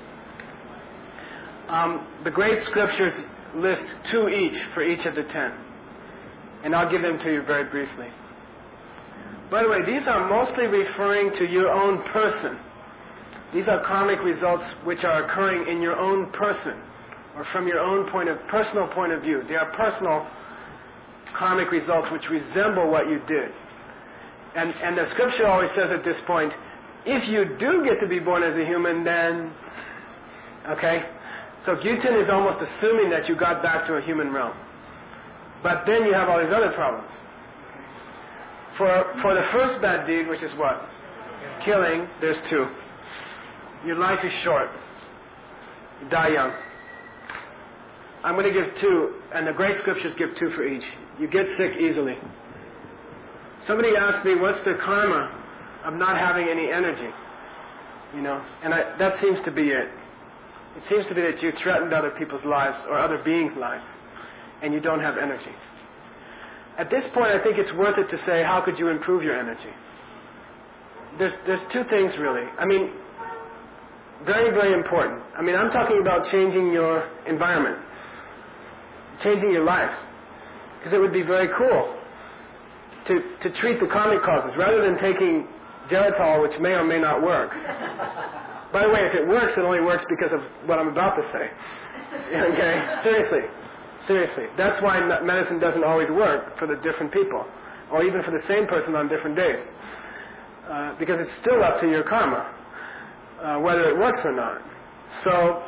The great scriptures list 2 each for each of the 10. And I'll give them to you very briefly. By the way, these are mostly referring to your own person. These are karmic results which are occurring in your own person, or from your own personal point of view. They are personal karmic results which resemble what you did. And the scripture always says at this point, if you do get to be born as a human, then Okay? So Gyutin is almost assuming that you got back to a human realm. But then you have all these other problems. For the first bad deed, which is what? Killing, there's 2. Your life is short. You die young. I'm going to give 2, and the great scriptures give 2 for each. You get sick easily. Somebody asked me, what's the karma of not having any energy? You know, and that seems to be it. It seems to be that you threatened other people's lives or other beings' lives, and you don't have energy. At this point, I think it's worth it to say, how could you improve your energy? There's 2 things really. I mean, very, very important. I mean, I'm talking about changing your environment, changing your life, because it would be very cool to treat the karmic causes rather than taking Geritol, which may or may not work. By the way, if it works, it only works because of what I'm about to say. Okay? Seriously. That's why medicine doesn't always work for the different people, or even for the same person on different days. Because it's still up to your karma, whether it works or not. So,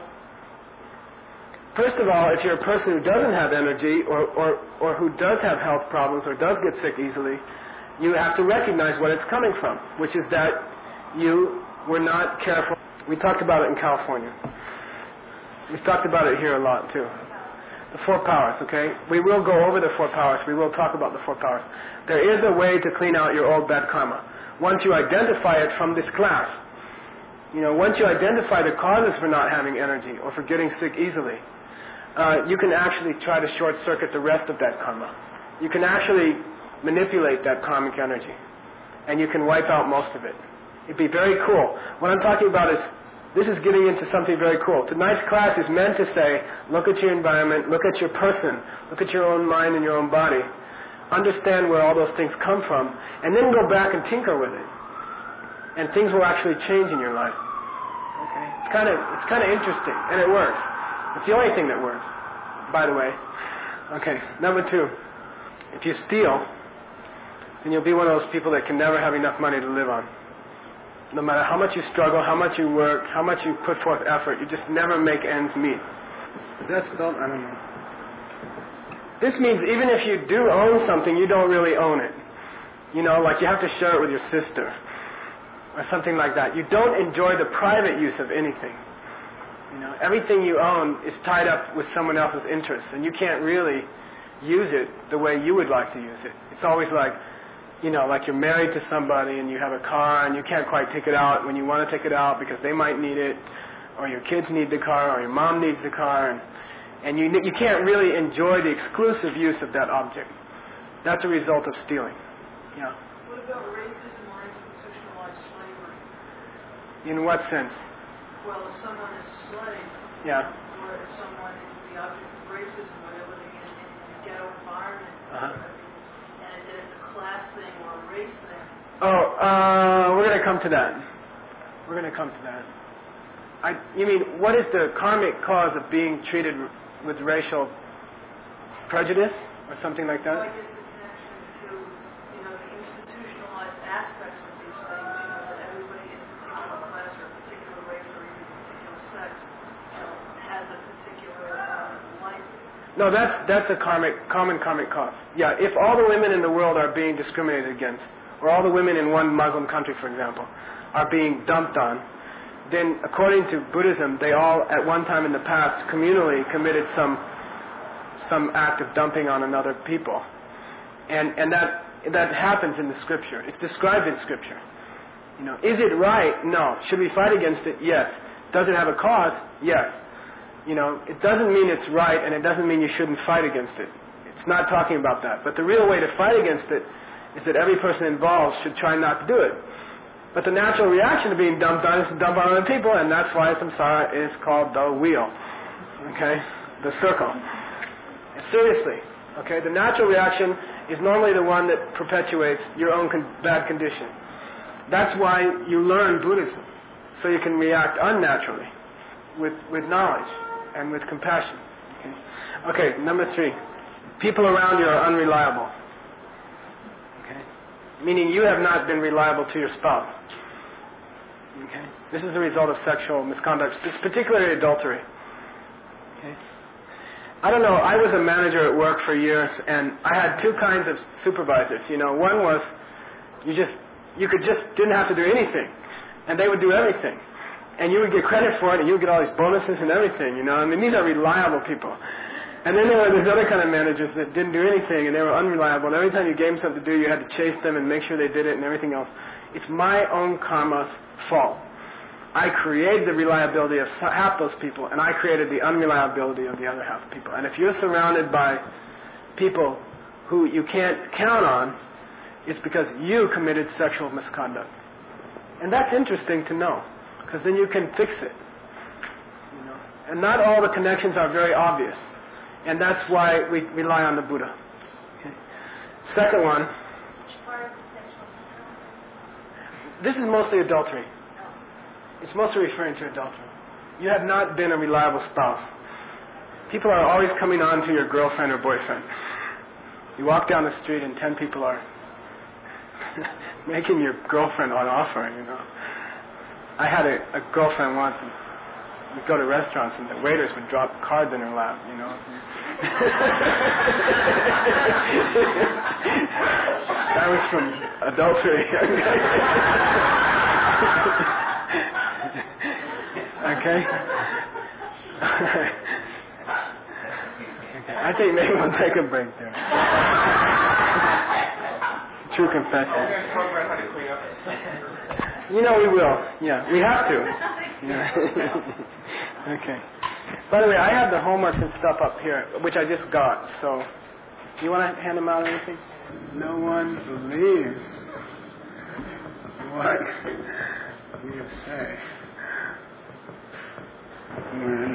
first of all, if you're a person who doesn't have energy, or who does have health problems, or does get sick easily, you have to recognize what it's coming from, which is that you were not careful. We talked about it in California. We've talked about it here a lot, too. The 4 powers, okay? We will go over the 4 powers. We will talk about the 4 powers. There is a way to clean out your old bad karma. Once you identify it from this class, once you identify the causes for not having energy or for getting sick easily, you can actually try to short-circuit the rest of that karma. You can actually manipulate that karmic energy, and you can wipe out most of it. It'd be very cool. What I'm talking about is, this is getting into something very cool. Tonight's class is meant to say, look at your environment, look at your person, look at your own mind and your own body, understand where all those things come from, and then go back and tinker with it. And things will actually change in your life. Okay? It's kind of interesting, and it works. It's the only thing that works, by the way. Okay, number 2. If you steal, then you'll be one of those people that can never have enough money to live on. No matter how much you struggle, how much you work, how much you put forth effort, you just never make ends meet. Is that spelled? I don't know. This means even if you do own something, you don't really own it. Like you have to share it with your sister, or something like that. You don't enjoy the private use of anything. Everything you own is tied up with someone else's interests, and you can't really use it the way you would like to use it. It's always like, like you're married to somebody and you have a car and you can't quite take it out when you want to take it out because they might need it, or your kids need the car, or your mom needs the car, and you can't really enjoy the exclusive use of that object. That's a result of stealing. Yeah. What about racism or institutionalized slavery? In what sense? Well, if someone is a slave, yeah, or if someone is the object of racism, or they're living in a ghetto environment, and it's a class thing or a race thing. We're going to come to that. You mean, what is the karmic cause of being treated with racial prejudice, or something like that? Well, I guess the connection to, the institutionalized aspects of these things, that everybody in a particular class or a particular race or even a particular sex, has a particular life. No, that's a common karmic cause. Yeah, if all the women in the world are being discriminated against, or all the women in one Muslim country, for example, are being dumped on, then according to Buddhism, they all, at one time in the past, communally committed some act of dumping on another people. And that happens in the Scripture. It's described in Scripture. Is it right? No. Should we fight against it? Yes. Does it have a cause? Yes. It doesn't mean it's right, and it doesn't mean you shouldn't fight against it. It's not talking about that. But the real way to fight against it is that every person involved should try not to do it. But the natural reaction to being dumped on is to dump on other people, and that's why samsara is called the wheel. Okay? The circle. Seriously. Okay? The natural reaction is normally the one that perpetuates your own bad condition. That's why you learn Buddhism, so you can react unnaturally with knowledge and with compassion. Okay, number 3. People around you are unreliable. Okay? Meaning you have not been reliable to your spouse. Okay? This is the result of sexual misconduct, particularly adultery. Okay? I don't know, I was a manager at work for years, and I had two kinds of supervisors. One was you didn't have to do anything, and they would do everything. And you would get credit for it, and you would get all these bonuses and everything, I mean, these are reliable people. And then there were these other kind of managers that didn't do anything, and they were unreliable, and every time you gave them something to do, you had to chase them and make sure they did it and everything else. It's my own karma's fault. I created the reliability of half those people, and I created the unreliability of the other half of people. And if you're surrounded by people who you can't count on, it's because you committed sexual misconduct. And that's interesting to know, because then you can fix it. And not all the connections are very obvious. And that's why we rely on the Buddha. Okay. Second one. Which part of sexual misconduct? This is mostly adultery. It's mostly referring to adultery. You have not been a reliable spouse. People are always coming on to your girlfriend or boyfriend. You walk down the street and 10 people are making your girlfriend an offer, I had a girlfriend once, and we'd go to restaurants and the waiters would drop cards in her lap, That was from adultery. Okay? Okay. I think maybe we'll take a break there. True confession. We will. Yeah, we have to. Yeah. Okay. By the way, I have the homework and stuff up here, which I just got. So, do you want to hand them out or anything? No one believes what you say. When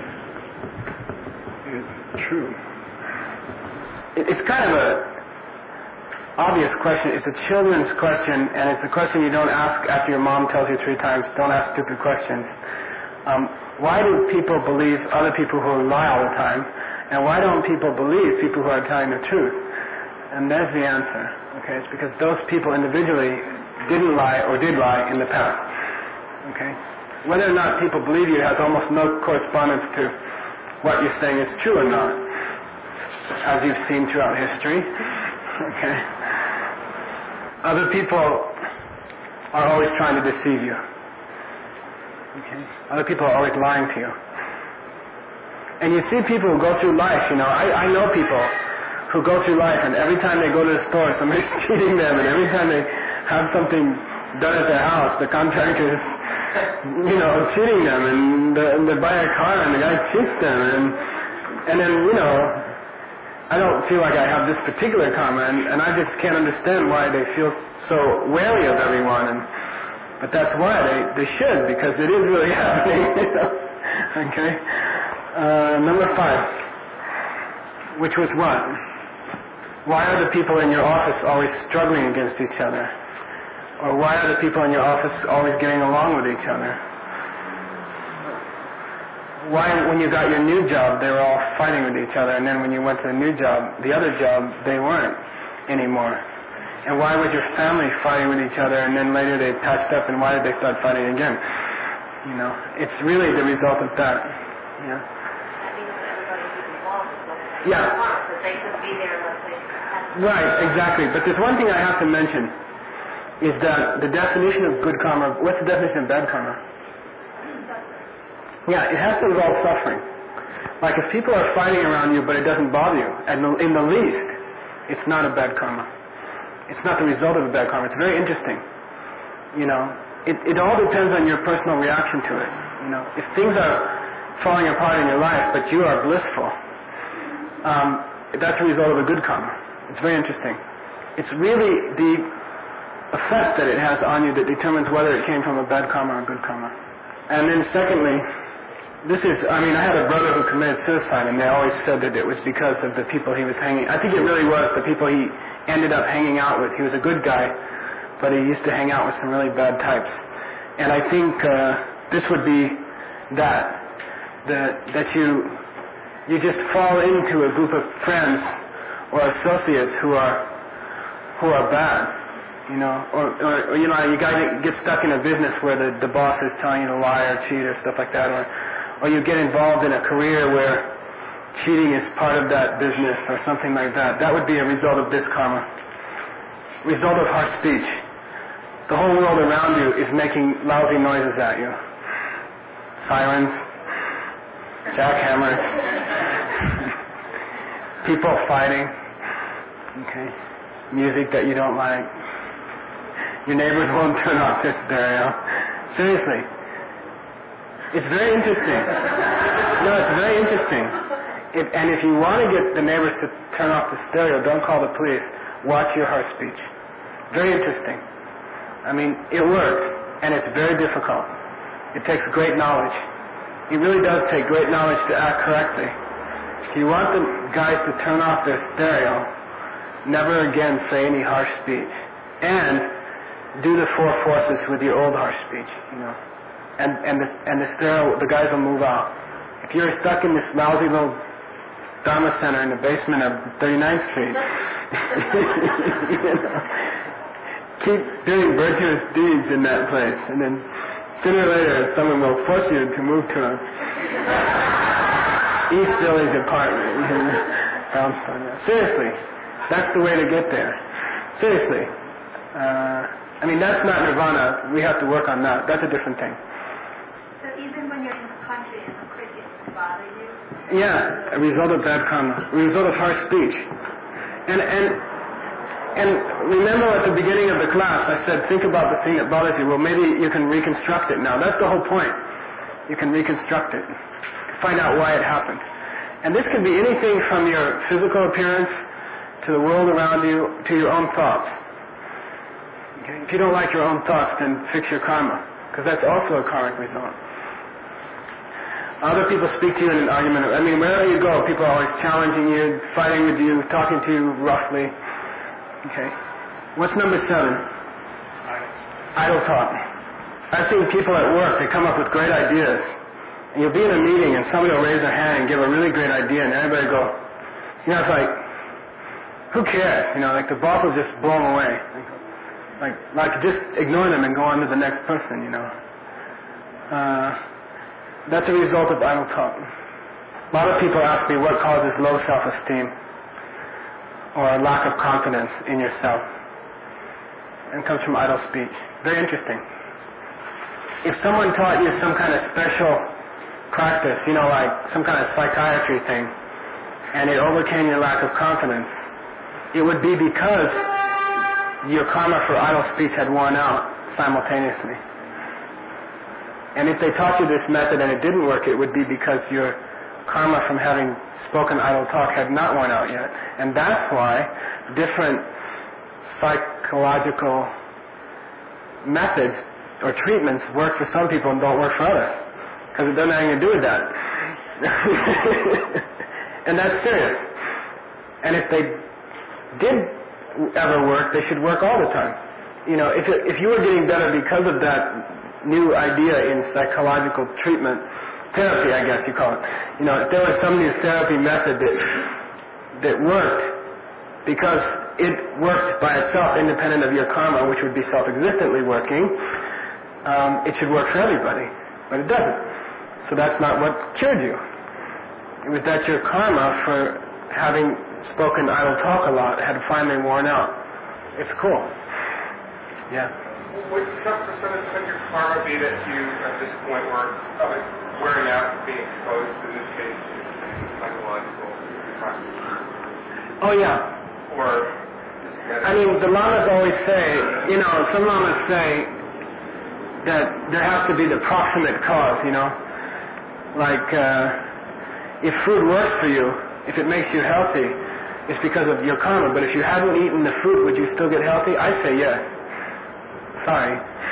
it's true. It's kind of a obvious question. It's a children's question, and it's a question you don't ask after your mom tells you 3 times, don't ask stupid questions. Why do people believe other people who lie all the time? And why don't people believe people who are telling the truth? And there's the answer. Okay, it's because those people individually didn't lie or did lie in the past. Okay? Whether or not people believe you has almost no correspondence to what you're saying is true or not, as you've seen throughout history. Okay? Other people are always trying to deceive you. Okay? Other people are always lying to you. And you see people who go through life, I know people who go through life, and every time they go to the store, somebody's cheating them, and every time they have something done at their house, the contractor is cheating them, and they buy a car and the guy cheats them, and then, I don't feel like I have this particular karma, and I just can't understand why they feel so wary of everyone, but that's why they should, because it is really happening, Okay? Number 5, which was what? Why are the people in your office always struggling against each other? Or why are the people in your office always getting along with each other? Why, when you got your new job, they were all fighting with each other, and then when you went to the new job, the other job, they weren't anymore? And why was your family fighting with each other, and then later they patched up, and why did they start fighting again? It's really the result of that. Yeah. That means everybody who's involved is like, yeah. But they could be there, let's say. Right, exactly. But there's one thing I have to mention, is that the definition of good karma, what's the definition of bad karma? Yeah, it has to involve suffering. Like if people are fighting around you but it doesn't bother you, in the least, it's not a bad karma. It's not the result of a bad karma. It's very interesting. It all depends on your personal reaction to it. If things are falling apart in your life but you are blissful, that's the result of a good karma. It's very interesting. It's really the effect that it has on you that determines whether it came from a bad karma or a good karma. And then secondly, I had a brother who committed suicide, and they always said that it was because of the people he was hanging. I think it really was the people he ended up hanging out with. He was a good guy, but he used to hang out with some really bad types. And I think this would be that you just fall into a group of friends or associates who are bad. you know, or you know, you guys get stuck in a business where the boss is telling you to lie or cheat or stuff like that, or you get involved in a career where cheating is part of that business or something like that. That would be a result of this karma. Result of harsh speech. The whole world around you is making lousy noises at you. Sirens, jackhammers, people fighting, okay, music that you don't like. Your neighbors won't turn off their stereo. Seriously. It's very interesting. No, it's very interesting. And if you want to get the neighbors to turn off the stereo, don't call the police. Watch your harsh speech. Very interesting. I mean, it works, and it's very difficult. It takes great knowledge. It really does take great knowledge to act correctly. If you want the guys to turn off their stereo, never again say any harsh speech. And do the 4 forces with your old harsh speech, you know. And the stereo, the guys will move out. If you're stuck in this lousy little Dharma Center in the basement of 39th Street, you know, keep doing virtuous deeds in that place, and then sooner or later someone will force you to move to a East Village apartment. Seriously, that's the way to get there. Seriously. I mean, that's not nirvana. We have to work on that. That's a different thing. So even when you're in the country and the crickets bother you? Yeah, a result of bad karma, a result of harsh speech. And remember at the beginning of the class, I said, think about the thing that bothers you. Well, maybe you can reconstruct it now. That's the whole point. You can reconstruct it. Find out why it happened. And this could be anything from your physical appearance to the world around you to your own thoughts. Okay? If you don't like your own thoughts, then fix your karma, because that's also a karmic result. Other people speak to you in an argument. I mean, wherever you go, people are always challenging you, fighting with you, talking to you roughly. Okay. What's number 7? Idle talk. I've seen people at work, they come up with great ideas. And you'll be in a meeting and somebody will raise their hand and give a really great idea and everybody will go, you know, it's like, who cares? You know, like the boss will just blow them away. Like just ignore them and go on to the next person, you know. That's a result of idle talk. A lot of people ask me what causes low self-esteem or a lack of confidence in yourself. And it comes from idle speech. Very interesting. If someone taught you some kind of special practice, you know, like some kind of psychiatry thing, and it overcame your lack of confidence, it would be because your karma for idle speech had worn out simultaneously. And if they taught you this method and it didn't work, it would be because your karma from having spoken idle talk had not worn out yet. And that's why different psychological methods or treatments work for some people and don't work for others. Because it doesn't have anything to do with that. And that's serious. And if they did ever work, they should work all the time. You know, if you were getting better because of that new idea in psychological treatment, therapy, I guess you call it. You know, if there was some new therapy method that worked because it worked by itself independent of your karma, which would be self-existently working, it should work for everybody. But it doesn't. So that's not what cured you. It was that your karma for having spoken idle talk a lot had finally worn out. It's cool. Yeah. Would some percentage of your karma be that you, at this point, were wearing out, being exposed, in this case, to psychological practice? Oh, yeah. Or I mean, the lamas always say, you know, some lamas say that there has to be the proximate cause, you know. Like, if food works for you, if it makes you healthy, it's because of your karma. But if you hadn't eaten the fruit, would you still get healthy? I say yes. Sorry.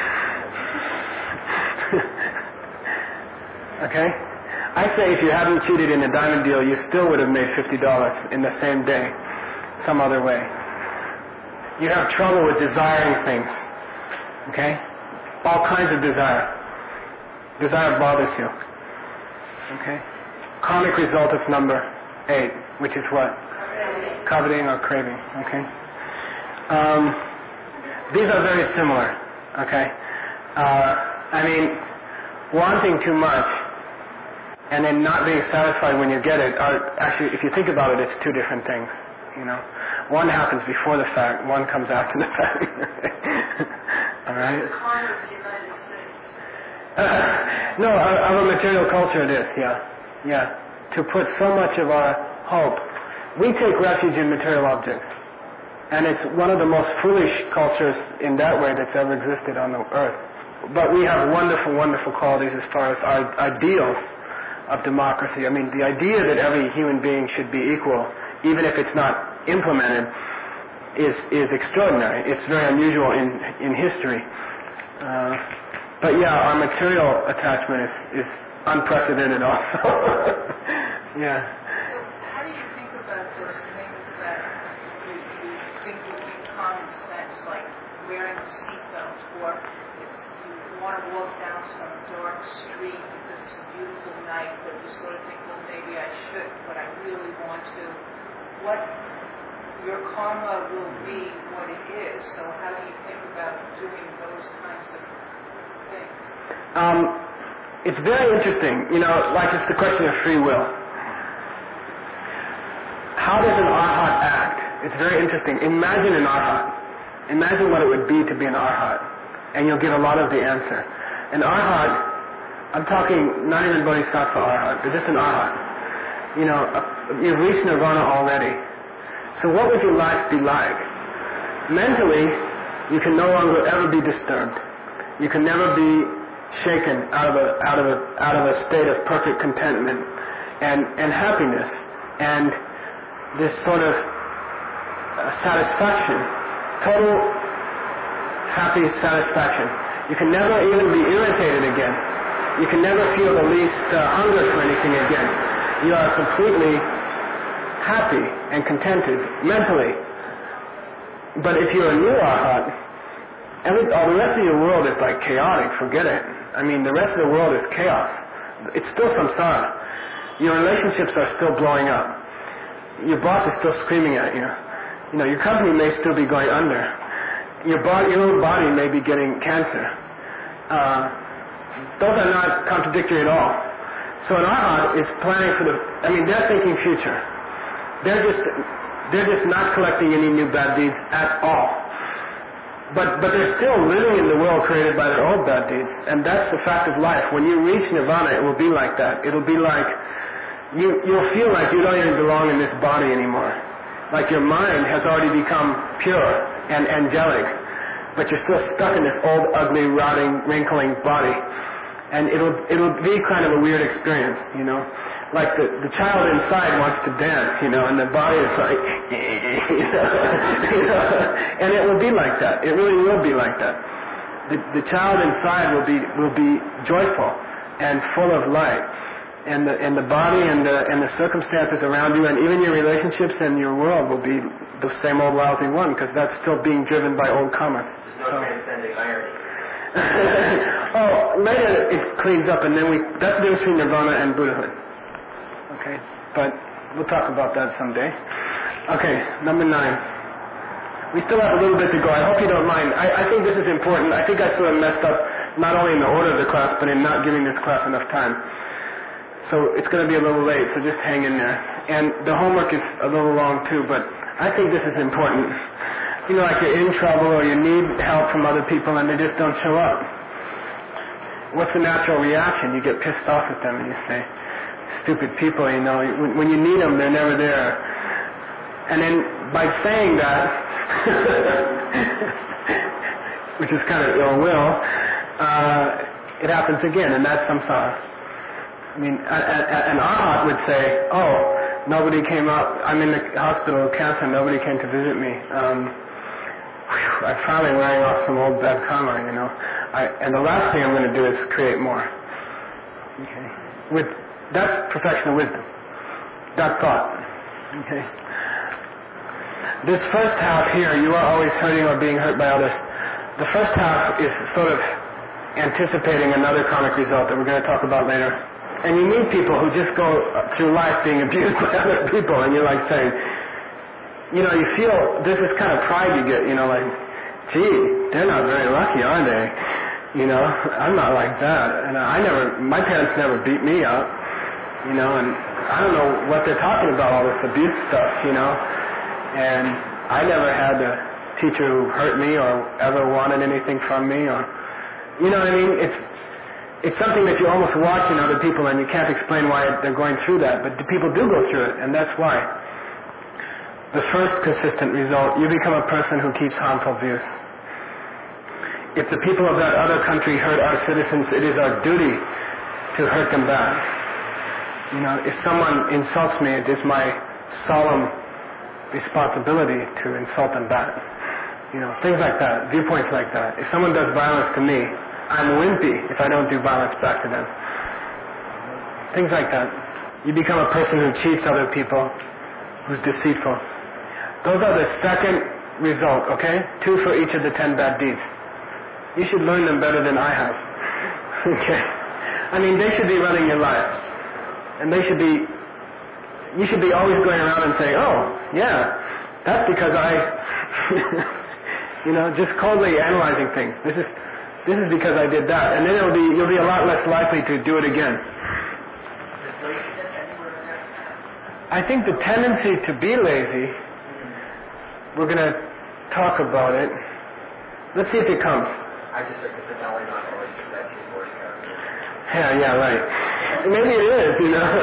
Okay? I say if you hadn't cheated in a diamond deal, you still would have made $50 in the same day, some other way. You have trouble with desiring things. Okay? All kinds of desire. Desire bothers you. Okay? Karmic result of number 8, which is what? Coveting or craving. Okay? These are very similar, okay? I mean, wanting too much and then not being satisfied when you get it are actually, if you think about it, it's two different things, you know. One happens before the fact, one comes after the fact. All right? The climate of the United States. No, of a material culture it is, yeah. To put so much of our hope. We take refuge in material objects. And it's one of the most foolish cultures in that way that's ever existed on the earth. But we have wonderful, wonderful qualities as far as our ideals of democracy. I mean, the idea that every human being should be equal, even if it's not implemented, is extraordinary. It's very unusual in history. But yeah, our material attachment is unprecedented also. Yeah. So how do you think about those things that you think would be common sense, like wearing a seatbelt, or you want to walk down some dark street because it's a beautiful night, but you sort of think, well, maybe I should, but I really want to. What your karma will be what it is. So how do you think about doing those kinds of things? It's very interesting. You know, like it's the question of free will. How does an arhat act? It's very interesting. Imagine an arhat. Imagine what it would be to be an arhat. And you'll get a lot of the answer. An arhat, I'm talking not even bodhisattva arhat, but just an arhat. You know, you've reached nirvana already. So what would your life be like? Mentally, you can no longer ever be disturbed. You can never be shaken out of a state of perfect contentment and happiness and this sort of satisfaction, total happy satisfaction. You can never even be irritated again. You can never feel the least hunger for anything again. You are completely happy and contented mentally. But if you're a new arhat, all the rest of your world is like chaotic. Forget it. I mean, the rest of the world is chaos. It's still samsara. Your relationships are still blowing up. Your boss is still screaming at you. You know, your company may still be going under. Your own body may be getting cancer. Those are not contradictory at all. So an arhat is planning for they're thinking future. They're just not collecting any new bad deeds at all. But they're still living in the world created by their old bad deeds. And that's the fact of life. When you reach nirvana, it will be like that. It'll be like, you'll feel like you don't even belong in this body anymore. Like your mind has already become pure and angelic. But you're still stuck in this old, ugly, rotting, wrinkling body. And it'll be kind of a weird experience, you know. Like the child inside wants to dance, you know, and the body is like, you know, and it will be like that. It really will be like that. The child inside will be joyful and full of light, and the body and the circumstances around you and even your relationships and your world will be the same old lousy one, because that's still being driven by old karmas. There's no transcending irony. Later it cleans up, and then that's the difference between nirvana and Buddhahood. Okay, but we'll talk about that someday. Okay, number 9. We still have a little bit to go. I hope you don't mind. I think this is important. I think I sort of messed up not only in the order of the class, but in not giving this class enough time. So it's going to be a little late, so just hang in there. And the homework is a little long too, but I think this is important. You know, like you're in trouble or you need help from other people and they just don't show up. What's the natural reaction? You get pissed off at them and you say, stupid people, you know, when you need them, they're never there. And then by saying that, which is kind of ill will, it happens again, and that's samsara. I mean, an arhat would say, oh, nobody came up, I'm in the hospital with cancer, nobody came to visit me. I'm finally wearing off some old bad karma, you know. And the last thing I'm going to do is create more. Okay. That's perfection of wisdom. That thought. Okay. This first half here, you are always hurting or being hurt by others. The first half is sort of anticipating another karmic result that we're going to talk about later. And you meet people who just go through life being abused by other people, and you're like saying, you know, you feel this is kind of pride you get, you know, like, gee, they're not very lucky, are they? You know, I'm not like that. And my parents never beat me up, you know, and I don't know what they're talking about, all this abuse stuff, you know. And I never had a teacher who hurt me or ever wanted anything from me, or, you know what I mean? It's something that you almost watch in other people and you can't explain why they're going through that, but the people do go through it, and that's why. The first consistent result, you become a person who keeps harmful views. If the people of that other country hurt our citizens, it is our duty to hurt them back. You know, if someone insults me, it is my solemn responsibility to insult them back. You know, things like that, viewpoints like that. If someone does violence to me, I'm wimpy if I don't do violence back to them. Things like that. You become a person who cheats other people, who's deceitful. Those are the second result, okay? 2 for each of the 10 bad deeds. You should learn them better than I have. Okay? I mean, they should be running your life. And you should be always going around and saying, oh, yeah, that's because I, you know, just coldly analyzing things. This is because I did that. And then you'll be a lot less likely to do it again. I think the tendency to be lazy, we're going to talk about it. Let's see if it comes. I just heard because now we're not always that Boy Scout. Yeah, right. Maybe it is, you know.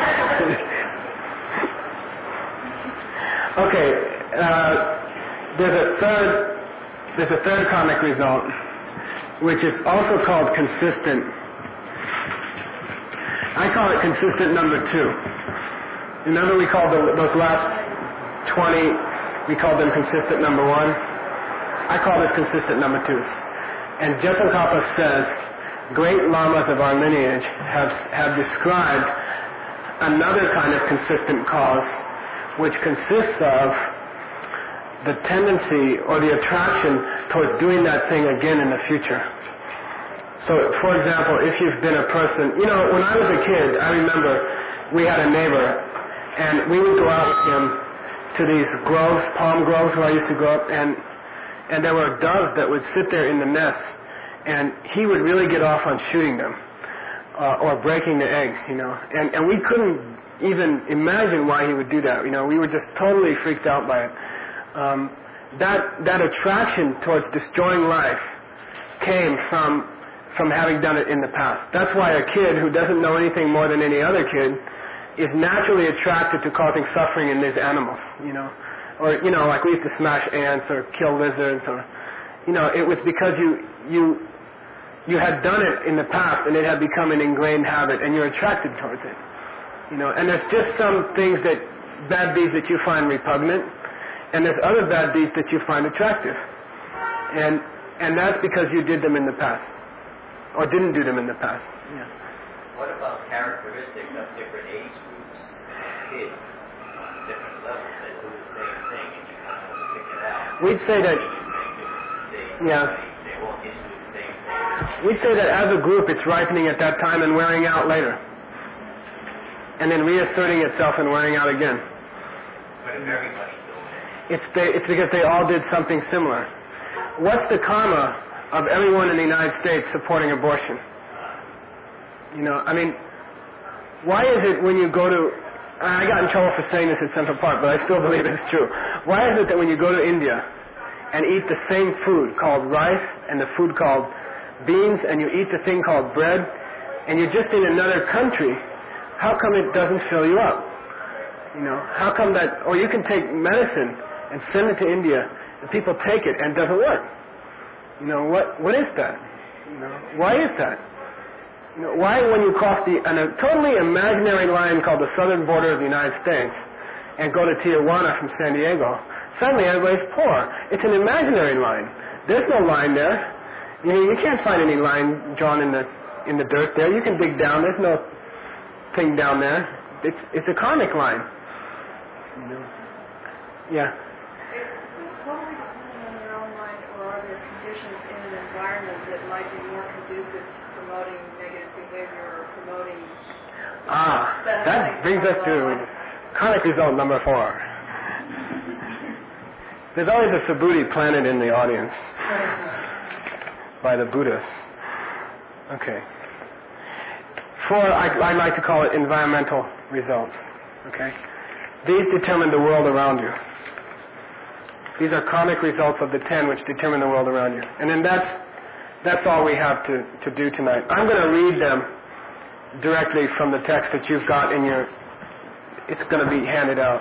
Okay, there's a third karmic result, which is also called consistent. I call it consistent number 2. Remember we called those last 20, we called them consistent number 1? I call this consistent number 2. And Jetthakapa says, great lamas of our lineage have described another kind of consistent cause, which consists of the tendency or the attraction towards doing that thing again in the future. So, for example, if you've been a person, you know, when I was a kid, I remember we had a neighbor, and we would go out with him to these groves, palm groves where I used to grow up, and there were doves that would sit there in the nest, and he would really get off on shooting them or breaking the eggs, you know. And we couldn't even imagine why he would do that. You know, we were just totally freaked out by it. That attraction towards destroying life came from having done it in the past. That's why a kid who doesn't know anything more than any other kid is naturally attracted to causing suffering in these animals, you know. Or, you know, like we used to smash ants or kill lizards, or, you know, it was because you had done it in the past and it had become an ingrained habit and you're attracted towards it. You know, and there's just some things bad deeds that you find repugnant, and there's other bad deeds that you find attractive. And that's because you did them in the past, or didn't do them in the past. Yeah. What about characteristics of different age groups, kids, on different levels that do the same thing, and you kind of pick it out? We'd say that, yeah. They won't get to do the same thing. We'd say that as a group it's ripening at that time and wearing out later. And then reasserting itself and wearing out again. But if everybody's doing it. It's because they all did something similar. What's the karma of everyone in the United States supporting abortion? You know, I mean, why is it when you go to... I got in trouble for saying this at Central Park, but I still believe it's true. Why is it that when you go to India and eat the same food called rice and the food called beans, and you eat the thing called bread, and you're just in another country, how come it doesn't fill you up? You know, how come that... Or you can take medicine and send it to India, and people take it and it doesn't work. You know, what is that? You know, why is that? You know, why when you cross a totally imaginary line called the southern border of the United States and go to Tijuana from San Diego, suddenly everybody's poor? It's an imaginary line. There's no line there. You know, you can't find any line drawn in the dirt there. You can dig down. There's no thing down there. It's a karmic line. You know? Yeah. It's totally dependent on your own mind, or are there conditions in an environment that might be more conducive to promoting negative behavior or promoting... that brings us to karmic result number 4. There's always a Subhuti planted in the audience by the Buddhists. Okay. 4, I like to call it environmental results. Okay. These determine the world around you. These are karmic results of the 10 which determine the world around you. And then that's all we have to do tonight. I'm going to read them directly from the text that you've got in your... It's going to be handed out.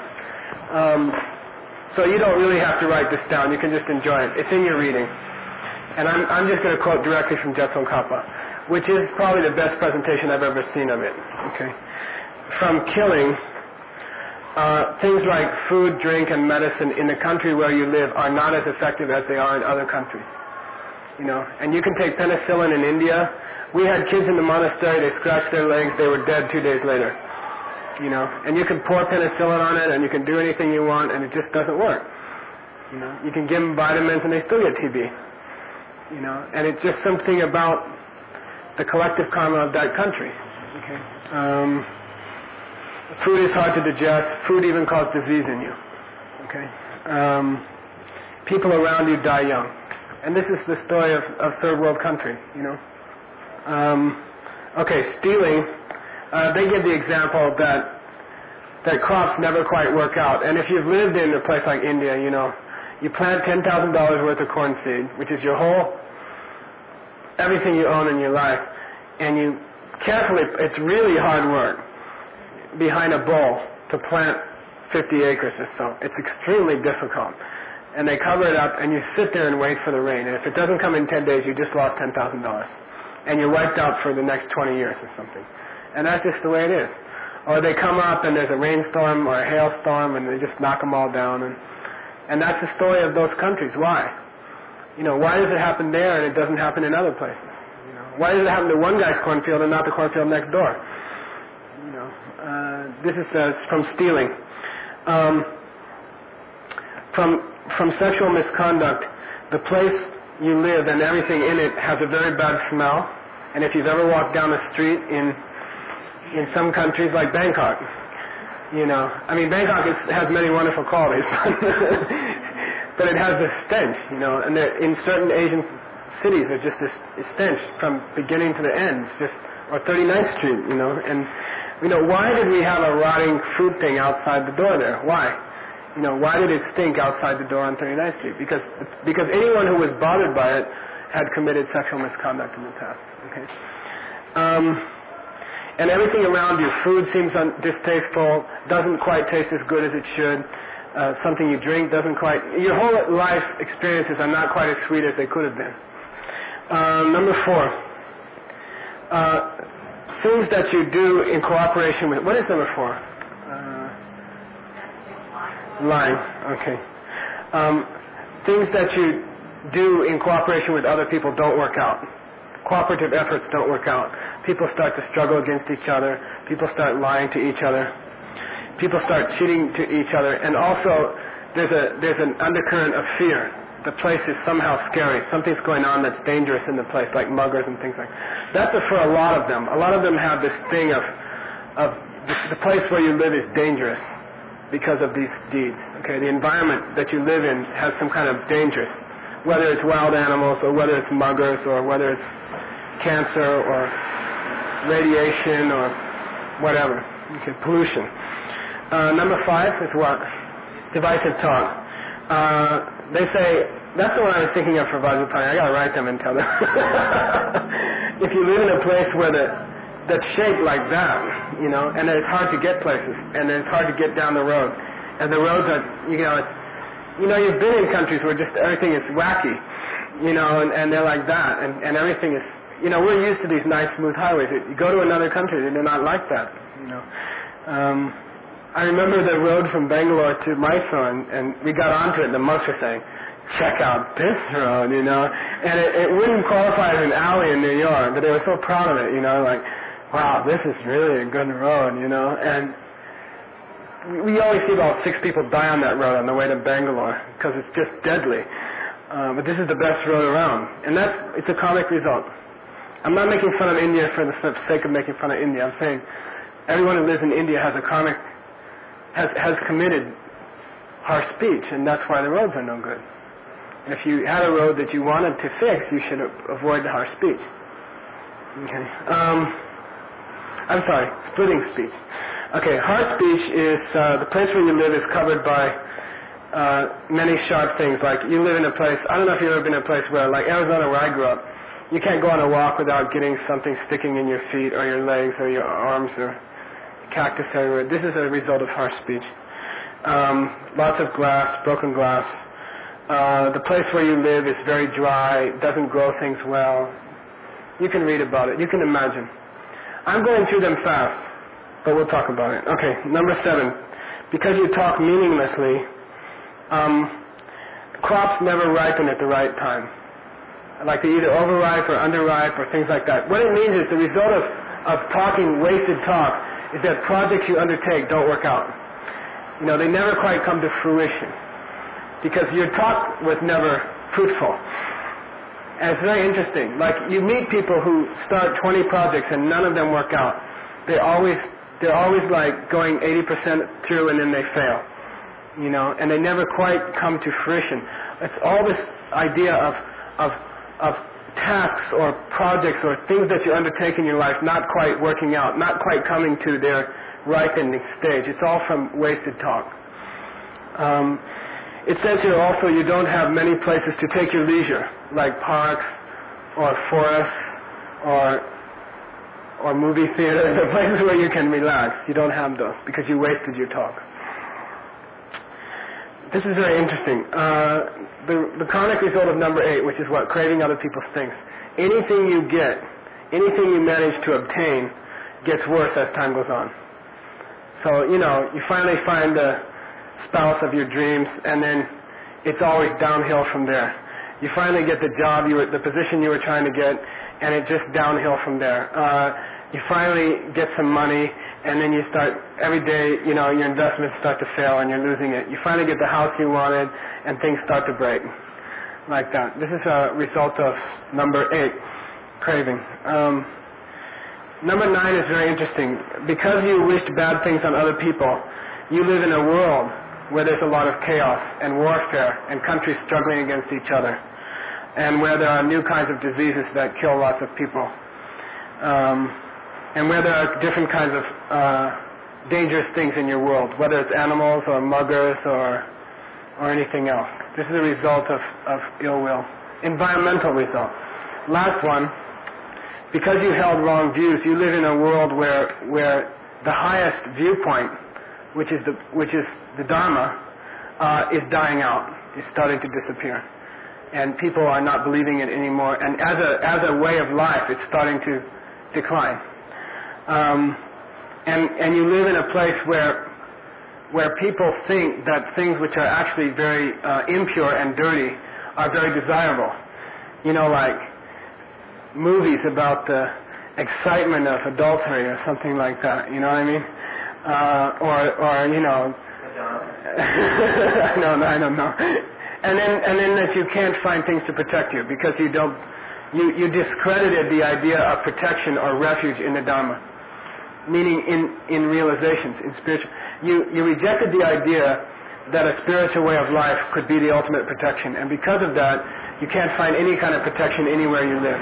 So you don't really have to write this down. You can just enjoy it. It's in your reading. And I'm just going to quote directly from Jetsun Kappa, which is probably the best presentation I've ever seen of it. Okay. From killing, things like food, drink, and medicine in the country where you live are not as effective as they are in other countries. You know, and you can take penicillin in India. We had kids in the monastery, they scratched their legs, they were dead 2 days later. You know, and you can pour penicillin on it, and you can do anything you want, and it just doesn't work. You know, you can give them vitamins, and they still get TB. You know, and it's just something about the collective karma of that country. Okay. Food is hard to digest. Food even causes disease in you. Okay. People around you die young. And this is the story of third world country, you know. Okay, stealing. They give the example that crops never quite work out. And if you've lived in a place like India, you know, you plant $10,000 worth of corn seed, which is your everything you own in your life, and you carefully, it's really hard work behind a bull to plant 50 acres or so. It's extremely difficult. And they cover it up, and you sit there and wait for the rain. And if it doesn't come in 10 days, you just lost $10,000. And you're wiped out for the next 20 years or something. And that's just the way it is. Or they come up and there's a rainstorm or a hailstorm and they just knock them all down. And that's the story of those countries. Why? You know, why does it happen there and it doesn't happen in other places? You know, why does it happen to one guy's cornfield and not the cornfield next door? You know, this is from stealing. From sexual misconduct, the place you live and everything in it has a very bad smell. And if you've ever walked down the street in some countries like Bangkok, you know, I mean, Bangkok has many wonderful qualities, but it has this stench, you know, and in certain Asian cities there's just this stench from beginning to the end, it's just, or 39th Street, you know, and, you know, why did we have a rotting fruit thing outside the door there? Why? You know, why did it stink outside the door on 39th Street? Because anyone who was bothered by it had committed sexual misconduct in the past. Okay. And everything around you, food seems distasteful, doesn't quite taste as good as it should. Something you drink doesn't quite. Your whole life's experiences are not quite as sweet as they could have been. Number 4. Things that you do in cooperation with. What is number 4? Lying. Okay. Things that you do in cooperation with other people don't work out. Cooperative efforts don't work out. People start to struggle against each other. People start lying to each other. People start cheating to each other. And also, there's an undercurrent of fear. The place is somehow scary. Something's going on that's dangerous in the place, like muggers and things like that. That's for a lot of them. A lot of them have this thing of the place where you live is dangerous because of these deeds. Okay, the environment that you live in has some kind of dangers, whether it's wild animals or whether it's muggers or whether it's cancer or radiation or whatever. Okay, pollution. Number 5 is what? Divisive talk. They say, that's the one I was thinking of for Vajrapani. I gotta write them and tell them. If you live in a place where that's shaped like that, you know, and it's hard to get places, and it's hard to get down the road, and the roads are, you know, you've been in countries where just everything is wacky, you know, and they're like that, and everything is, you know, we're used to these nice smooth highways. You go to another country and they're not like that, you know. I remember the road from Bangalore to Mysore, and we got onto it, and the monks were saying, check out this road, you know, and it wouldn't qualify as an alley in New York, but they were so proud of it, you know, like, wow, this is really a good road, you know, and we always see about 6 people die on that road on the way to Bangalore, because it's just deadly, but this is the best road around, and it's a karmic result. I'm not making fun of India for the sake of making fun of India. I'm saying everyone who lives in India has a karmic, has committed harsh speech, and that's why the roads are no good. If you had a road that you wanted to fix, you should avoid the harsh speech. Okay. I'm sorry, splitting speech. Okay, harsh speech is the place where you live is covered by many sharp things. Like you live in a place, I don't know if you've ever been in a place where, like Arizona where I grew up, you can't go on a walk without getting something sticking in your feet or your legs or your arms or cactus everywhere. This is a result of harsh speech. Lots of glass, broken glass. The place where you live is very dry, doesn't grow things well. You can read about it. You can imagine. I'm going through them fast, but we'll talk about it. Okay, number 7. Because you talk meaninglessly, crops never ripen at the right time. Like they either overripe or underripe or things like that. What it means is the result of talking wasted talk is that projects you undertake don't work out. You know, they never quite come to fruition because your talk was never fruitful. And it's very interesting. Like you meet people who start 20 projects and none of them work out. They're always like going 80% through and then they fail. You know, and they never quite come to fruition. It's all this idea of tasks or projects or things that you undertake in your life not quite working out, not quite coming to their ripening stage. It's all from wasted talk. It says here also you don't have many places to take your leisure, like parks or forests or movie theaters, or places where you can relax. You don't have those because you wasted your talk. This is very interesting. The chronic result of number 8, which is what? Craving other people's things. Anything you get, anything you manage to obtain gets worse as time goes on. So, you know, you finally find the spouse of your dreams, and then it's always downhill from there. You finally get the job, the position you were trying to get, and it's just downhill from there. You finally get some money, and then you start, every day, you know, your investments start to fail and you're losing it. You finally get the house you wanted, and things start to break. Like that. This is a result of number 8, craving. Number 9 is very interesting. Because you wished bad things on other people, you live in a world where there's a lot of chaos and warfare and countries struggling against each other, and where there are new kinds of diseases that kill lots of people, and where there are different kinds of dangerous things in your world, whether it's animals or muggers or anything else. This is a result of ill will. Environmental result. Last one, because you held wrong views, you live in a world where the highest viewpoint, which is the Dharma, is dying out, is starting to disappear. And people are not believing it anymore. And as a way of life, it's starting to decline. And you live in a place where people think that things which are actually very impure and dirty are very desirable. You know, like movies about the excitement of adultery or something like that. You know what I mean? Or you know, I don't know. And then that you can't find things to protect you because you discredited the idea of protection or refuge in the Dharma, meaning in realizations, in spiritual. You rejected the idea that a spiritual way of life could be the ultimate protection, and because of that, you can't find any kind of protection anywhere you live.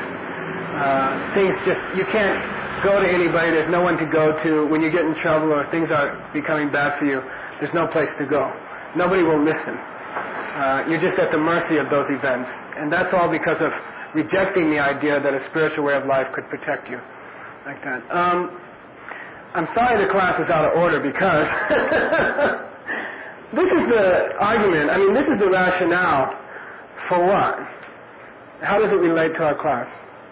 You can't go to anybody. There's no one to go to when you get in trouble or things are becoming bad for you. There's no place to go. Nobody will listen. You're just at the mercy of those events, and that's all because of rejecting the idea that a spiritual way of life could protect you, like that. I'm sorry the class is out of order because this is the argument. I mean, this is the rationale for what? How does it relate to our class?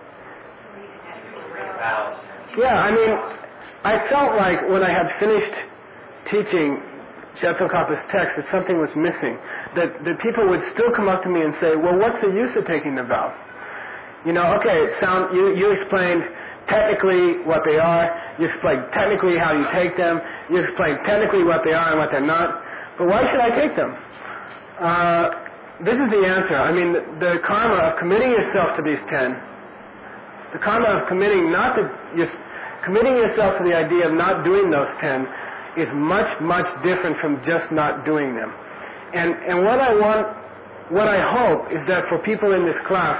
Yeah, I mean, I felt like when I had finished teaching Tsongkhapa's text that something was missing. That people would still come up to me and say, well, what's the use of taking the vows? You know, okay, you explained technically what they are, you explained technically how you take them, you explained technically what they are and what they're not, but why should I take them? This is the answer. I mean, the karma of committing yourself to these 10, the karma of committing yourself to the idea of not doing those 10 is much, much different from just not doing them. And what I hope is that for people in this class,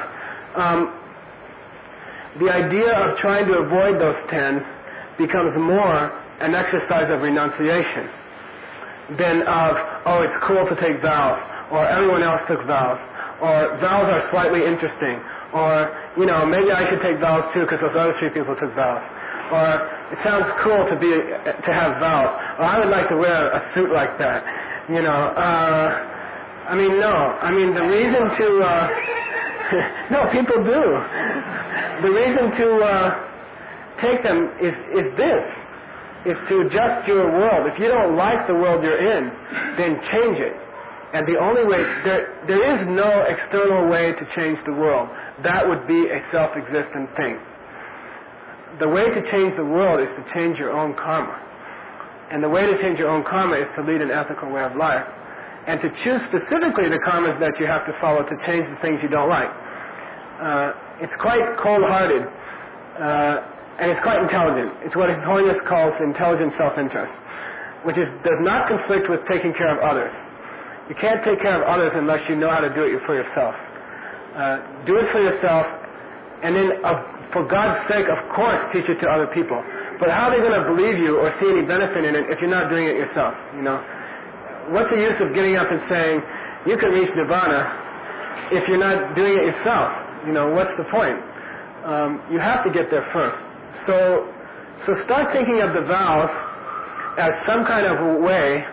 the idea of trying to avoid those 10 becomes more an exercise of renunciation than of, oh, it's cool to take vows, or everyone else took vows, or vows are slightly interesting, or, you know, maybe I should take vows too because those other 3 people took vows, or it sounds cool to have vows, or I would like to wear a suit like that, you know. I mean, no. I mean, the reason to no, people do. The reason to take them is this. Is to adjust your world. If you don't like the world you're in, then change it. And the only way, there is no external way to change the world. That would be a self-existent thing. The way to change the world is to change your own karma. And the way to change your own karma is to lead an ethical way of life. And to choose specifically the karmas that you have to follow to change the things you don't like. It's quite cold-hearted. And it's quite intelligent. It's what His Holiness calls intelligent self-interest, which does not conflict with taking care of others. You can't take care of others unless you know how to do it for yourself. Do it for yourself, and then, for God's sake, of course, teach it to other people. But how are they going to believe you or see any benefit in it if you're not doing it yourself? You know, what's the use of getting up and saying you can reach nirvana if you're not doing it yourself? You know, what's the point? You have to get there first. So start thinking of the vows as some kind of a way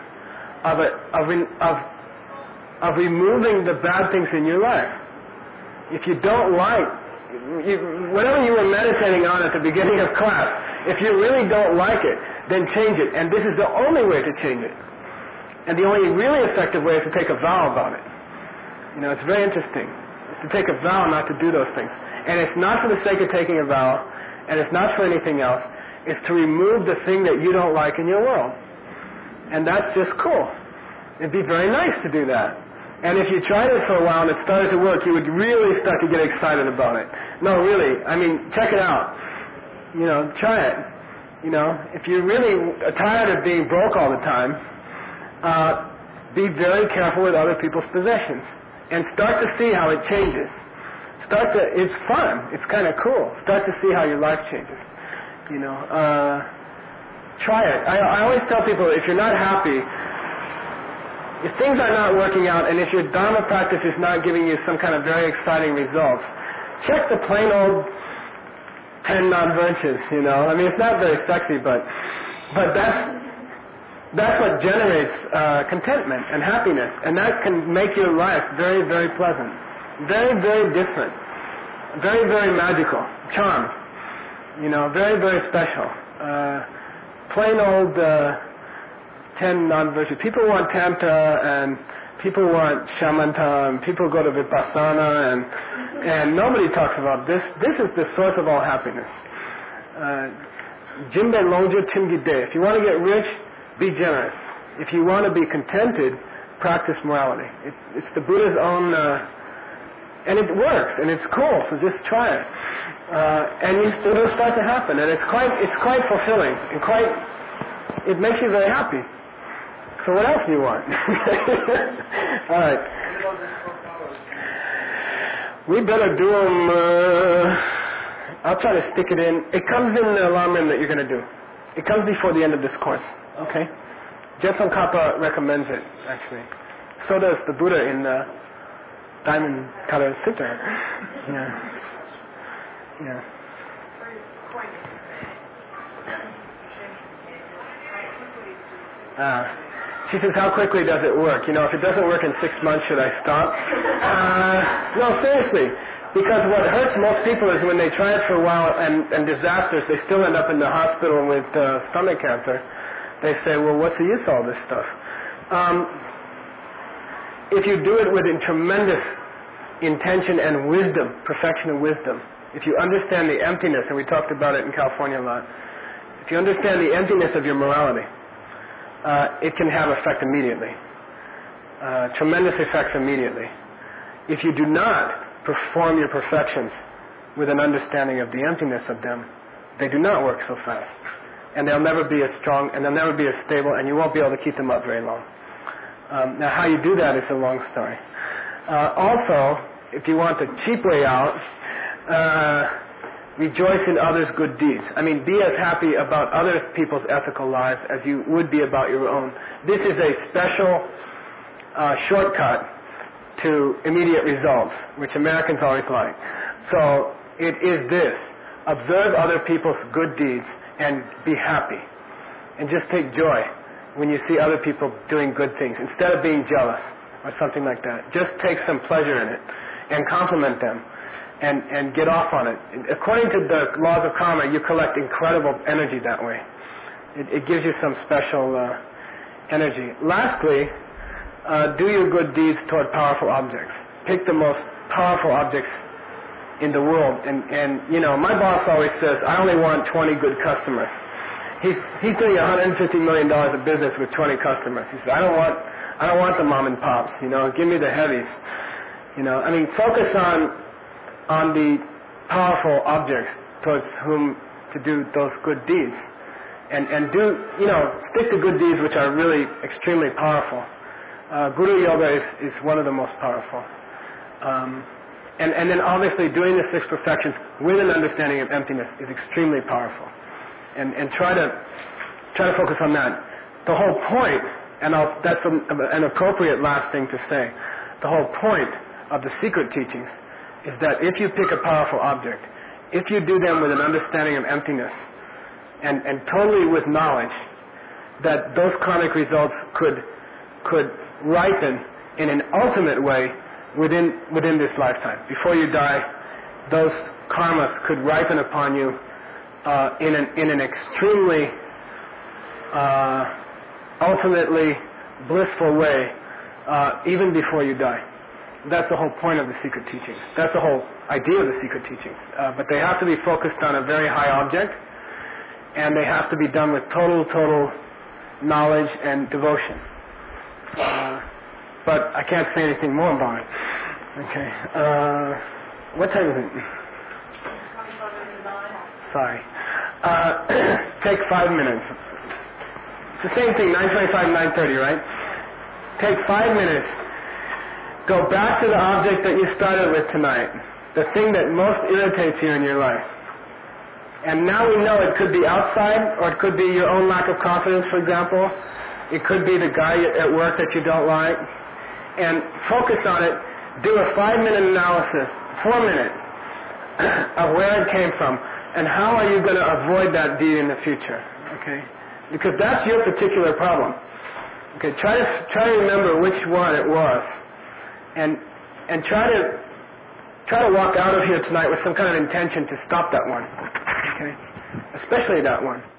of removing the bad things in your life. If you don't like, whatever you were meditating on at the beginning of class, if you really don't like it, then change it. And this is the only way to change it. And the only really effective way is to take a vow about it. You know, it's very interesting. It's to take a vow not to do those things. And it's not for the sake of taking a vow, and it's not for anything else. It's to remove the thing that you don't like in your world. And that's just cool. It'd be very nice to do that. And if you tried it for a while and it started to work, you would really start to get excited about it. No, really. I mean, check it out. You know, try it. You know, if you're really tired of being broke all the time, be very careful with other people's possessions. And start to see how it changes. It's fun. It's kind of cool. Start to see how your life changes. You know, try it. I always tell people, if you're not happy, if things are not working out, and if your Dharma practice is not giving you some kind of very exciting results, check the plain old 10 non-virtues, you know. I mean, it's not very sexy, but that's what generates contentment and happiness, and that can make your life very, very pleasant. Very, very different. Very, very magical. Charm. You know, very, very special. Plain old 10 non-virtues. People want Tamta, and people want Shamanta, and people go to Vipassana, and nobody talks about this. This is the source of all happiness. Jimbe Longja Timgide. If you want to get rich, be generous. If you want to be contented, practice morality. It's the Buddha's own... and it works, and it's cool, so just try it. And it'll start to happen, and it's quite fulfilling, and it makes you very happy. So what else do you want? All right. We better do them, I'll try to stick it in. It comes in the alarm that you're going to do. It comes before the end of this course, okay? Jetson Kappa recommends it, actually. So does the Buddha in the Diamond Color Sutta. Yeah. She says, how quickly does it work? You know, if it doesn't work in 6 months, should I stop? No, seriously. Because what hurts most people is when they try it for a while and disasters, they still end up in the hospital with stomach cancer. They say, well, what's the use of all this stuff? If you do it with tremendous intention and wisdom, perfection and wisdom, if you understand the emptiness, and we talked about it in California a lot, if you understand the emptiness of your morality, it can have effect immediately. Tremendous effects immediately. If you do not perform your perfections with an understanding of the emptiness of them, they do not work so fast. And they'll never be as strong, and they'll never be as stable, and you won't be able to keep them up very long. Now, how you do that is a long story. Also, if you want the cheap way out, rejoice in others' good deeds. I mean, be as happy about other people's ethical lives as you would be about your own. This is a special shortcut to immediate results, which Americans always like. So it is this: observe other people's good deeds and be happy. And just take joy when you see other people doing good things, instead of being jealous or something like that. Just take some pleasure in it and compliment them and get off on it. According to the laws of karma, you collect incredible energy that way. It gives you some special energy. Lastly, do your good deeds toward powerful objects. Pick the most powerful objects in the world. And you know, my boss always says, I only want 20 good customers. He's doing $150 million of business with 20 customers. He said, I don't want the mom and pops, you know, give me the heavies. You know, I mean, focus on the powerful objects towards whom to do those good deeds. And do, you know, stick to good deeds which are really extremely powerful. Guru Yoga is one of the most powerful. And then obviously doing the 6 perfections with an understanding of emptiness is extremely powerful. And try to focus on that. The whole point, and that's an appropriate last thing to say, the whole point of the secret teachings is that if you pick a powerful object, if you do them with an understanding of emptiness, and totally with knowledge, that those karmic results could ripen in an ultimate way within this lifetime. Before you die, those karmas could ripen upon you in an extremely ultimately blissful way, even before you die. That's the whole point of the secret teachings. That's the whole idea of the secret teachings. But they have to be focused on a very high object, and they have to be done with total knowledge and devotion. But I can't say anything more about it. Okay. What time is it? Sorry. Take 5 minutes. It's the same thing, 9:25, 9:30, right? Take 5 minutes. Go back to the object that you started with tonight, the thing that most irritates you in your life. And now we know it could be outside, or it could be your own lack of confidence, for example. It could be the guy at work that you don't like. And focus on it. Do a 5-minute analysis, 4 minutes, of where it came from, and how are you going to avoid that deed in the future. Okay? Because that's your particular problem. Okay, try to remember which one it was, and try to walk out of here tonight with some kind of intention to stop that one. Okay, especially that one.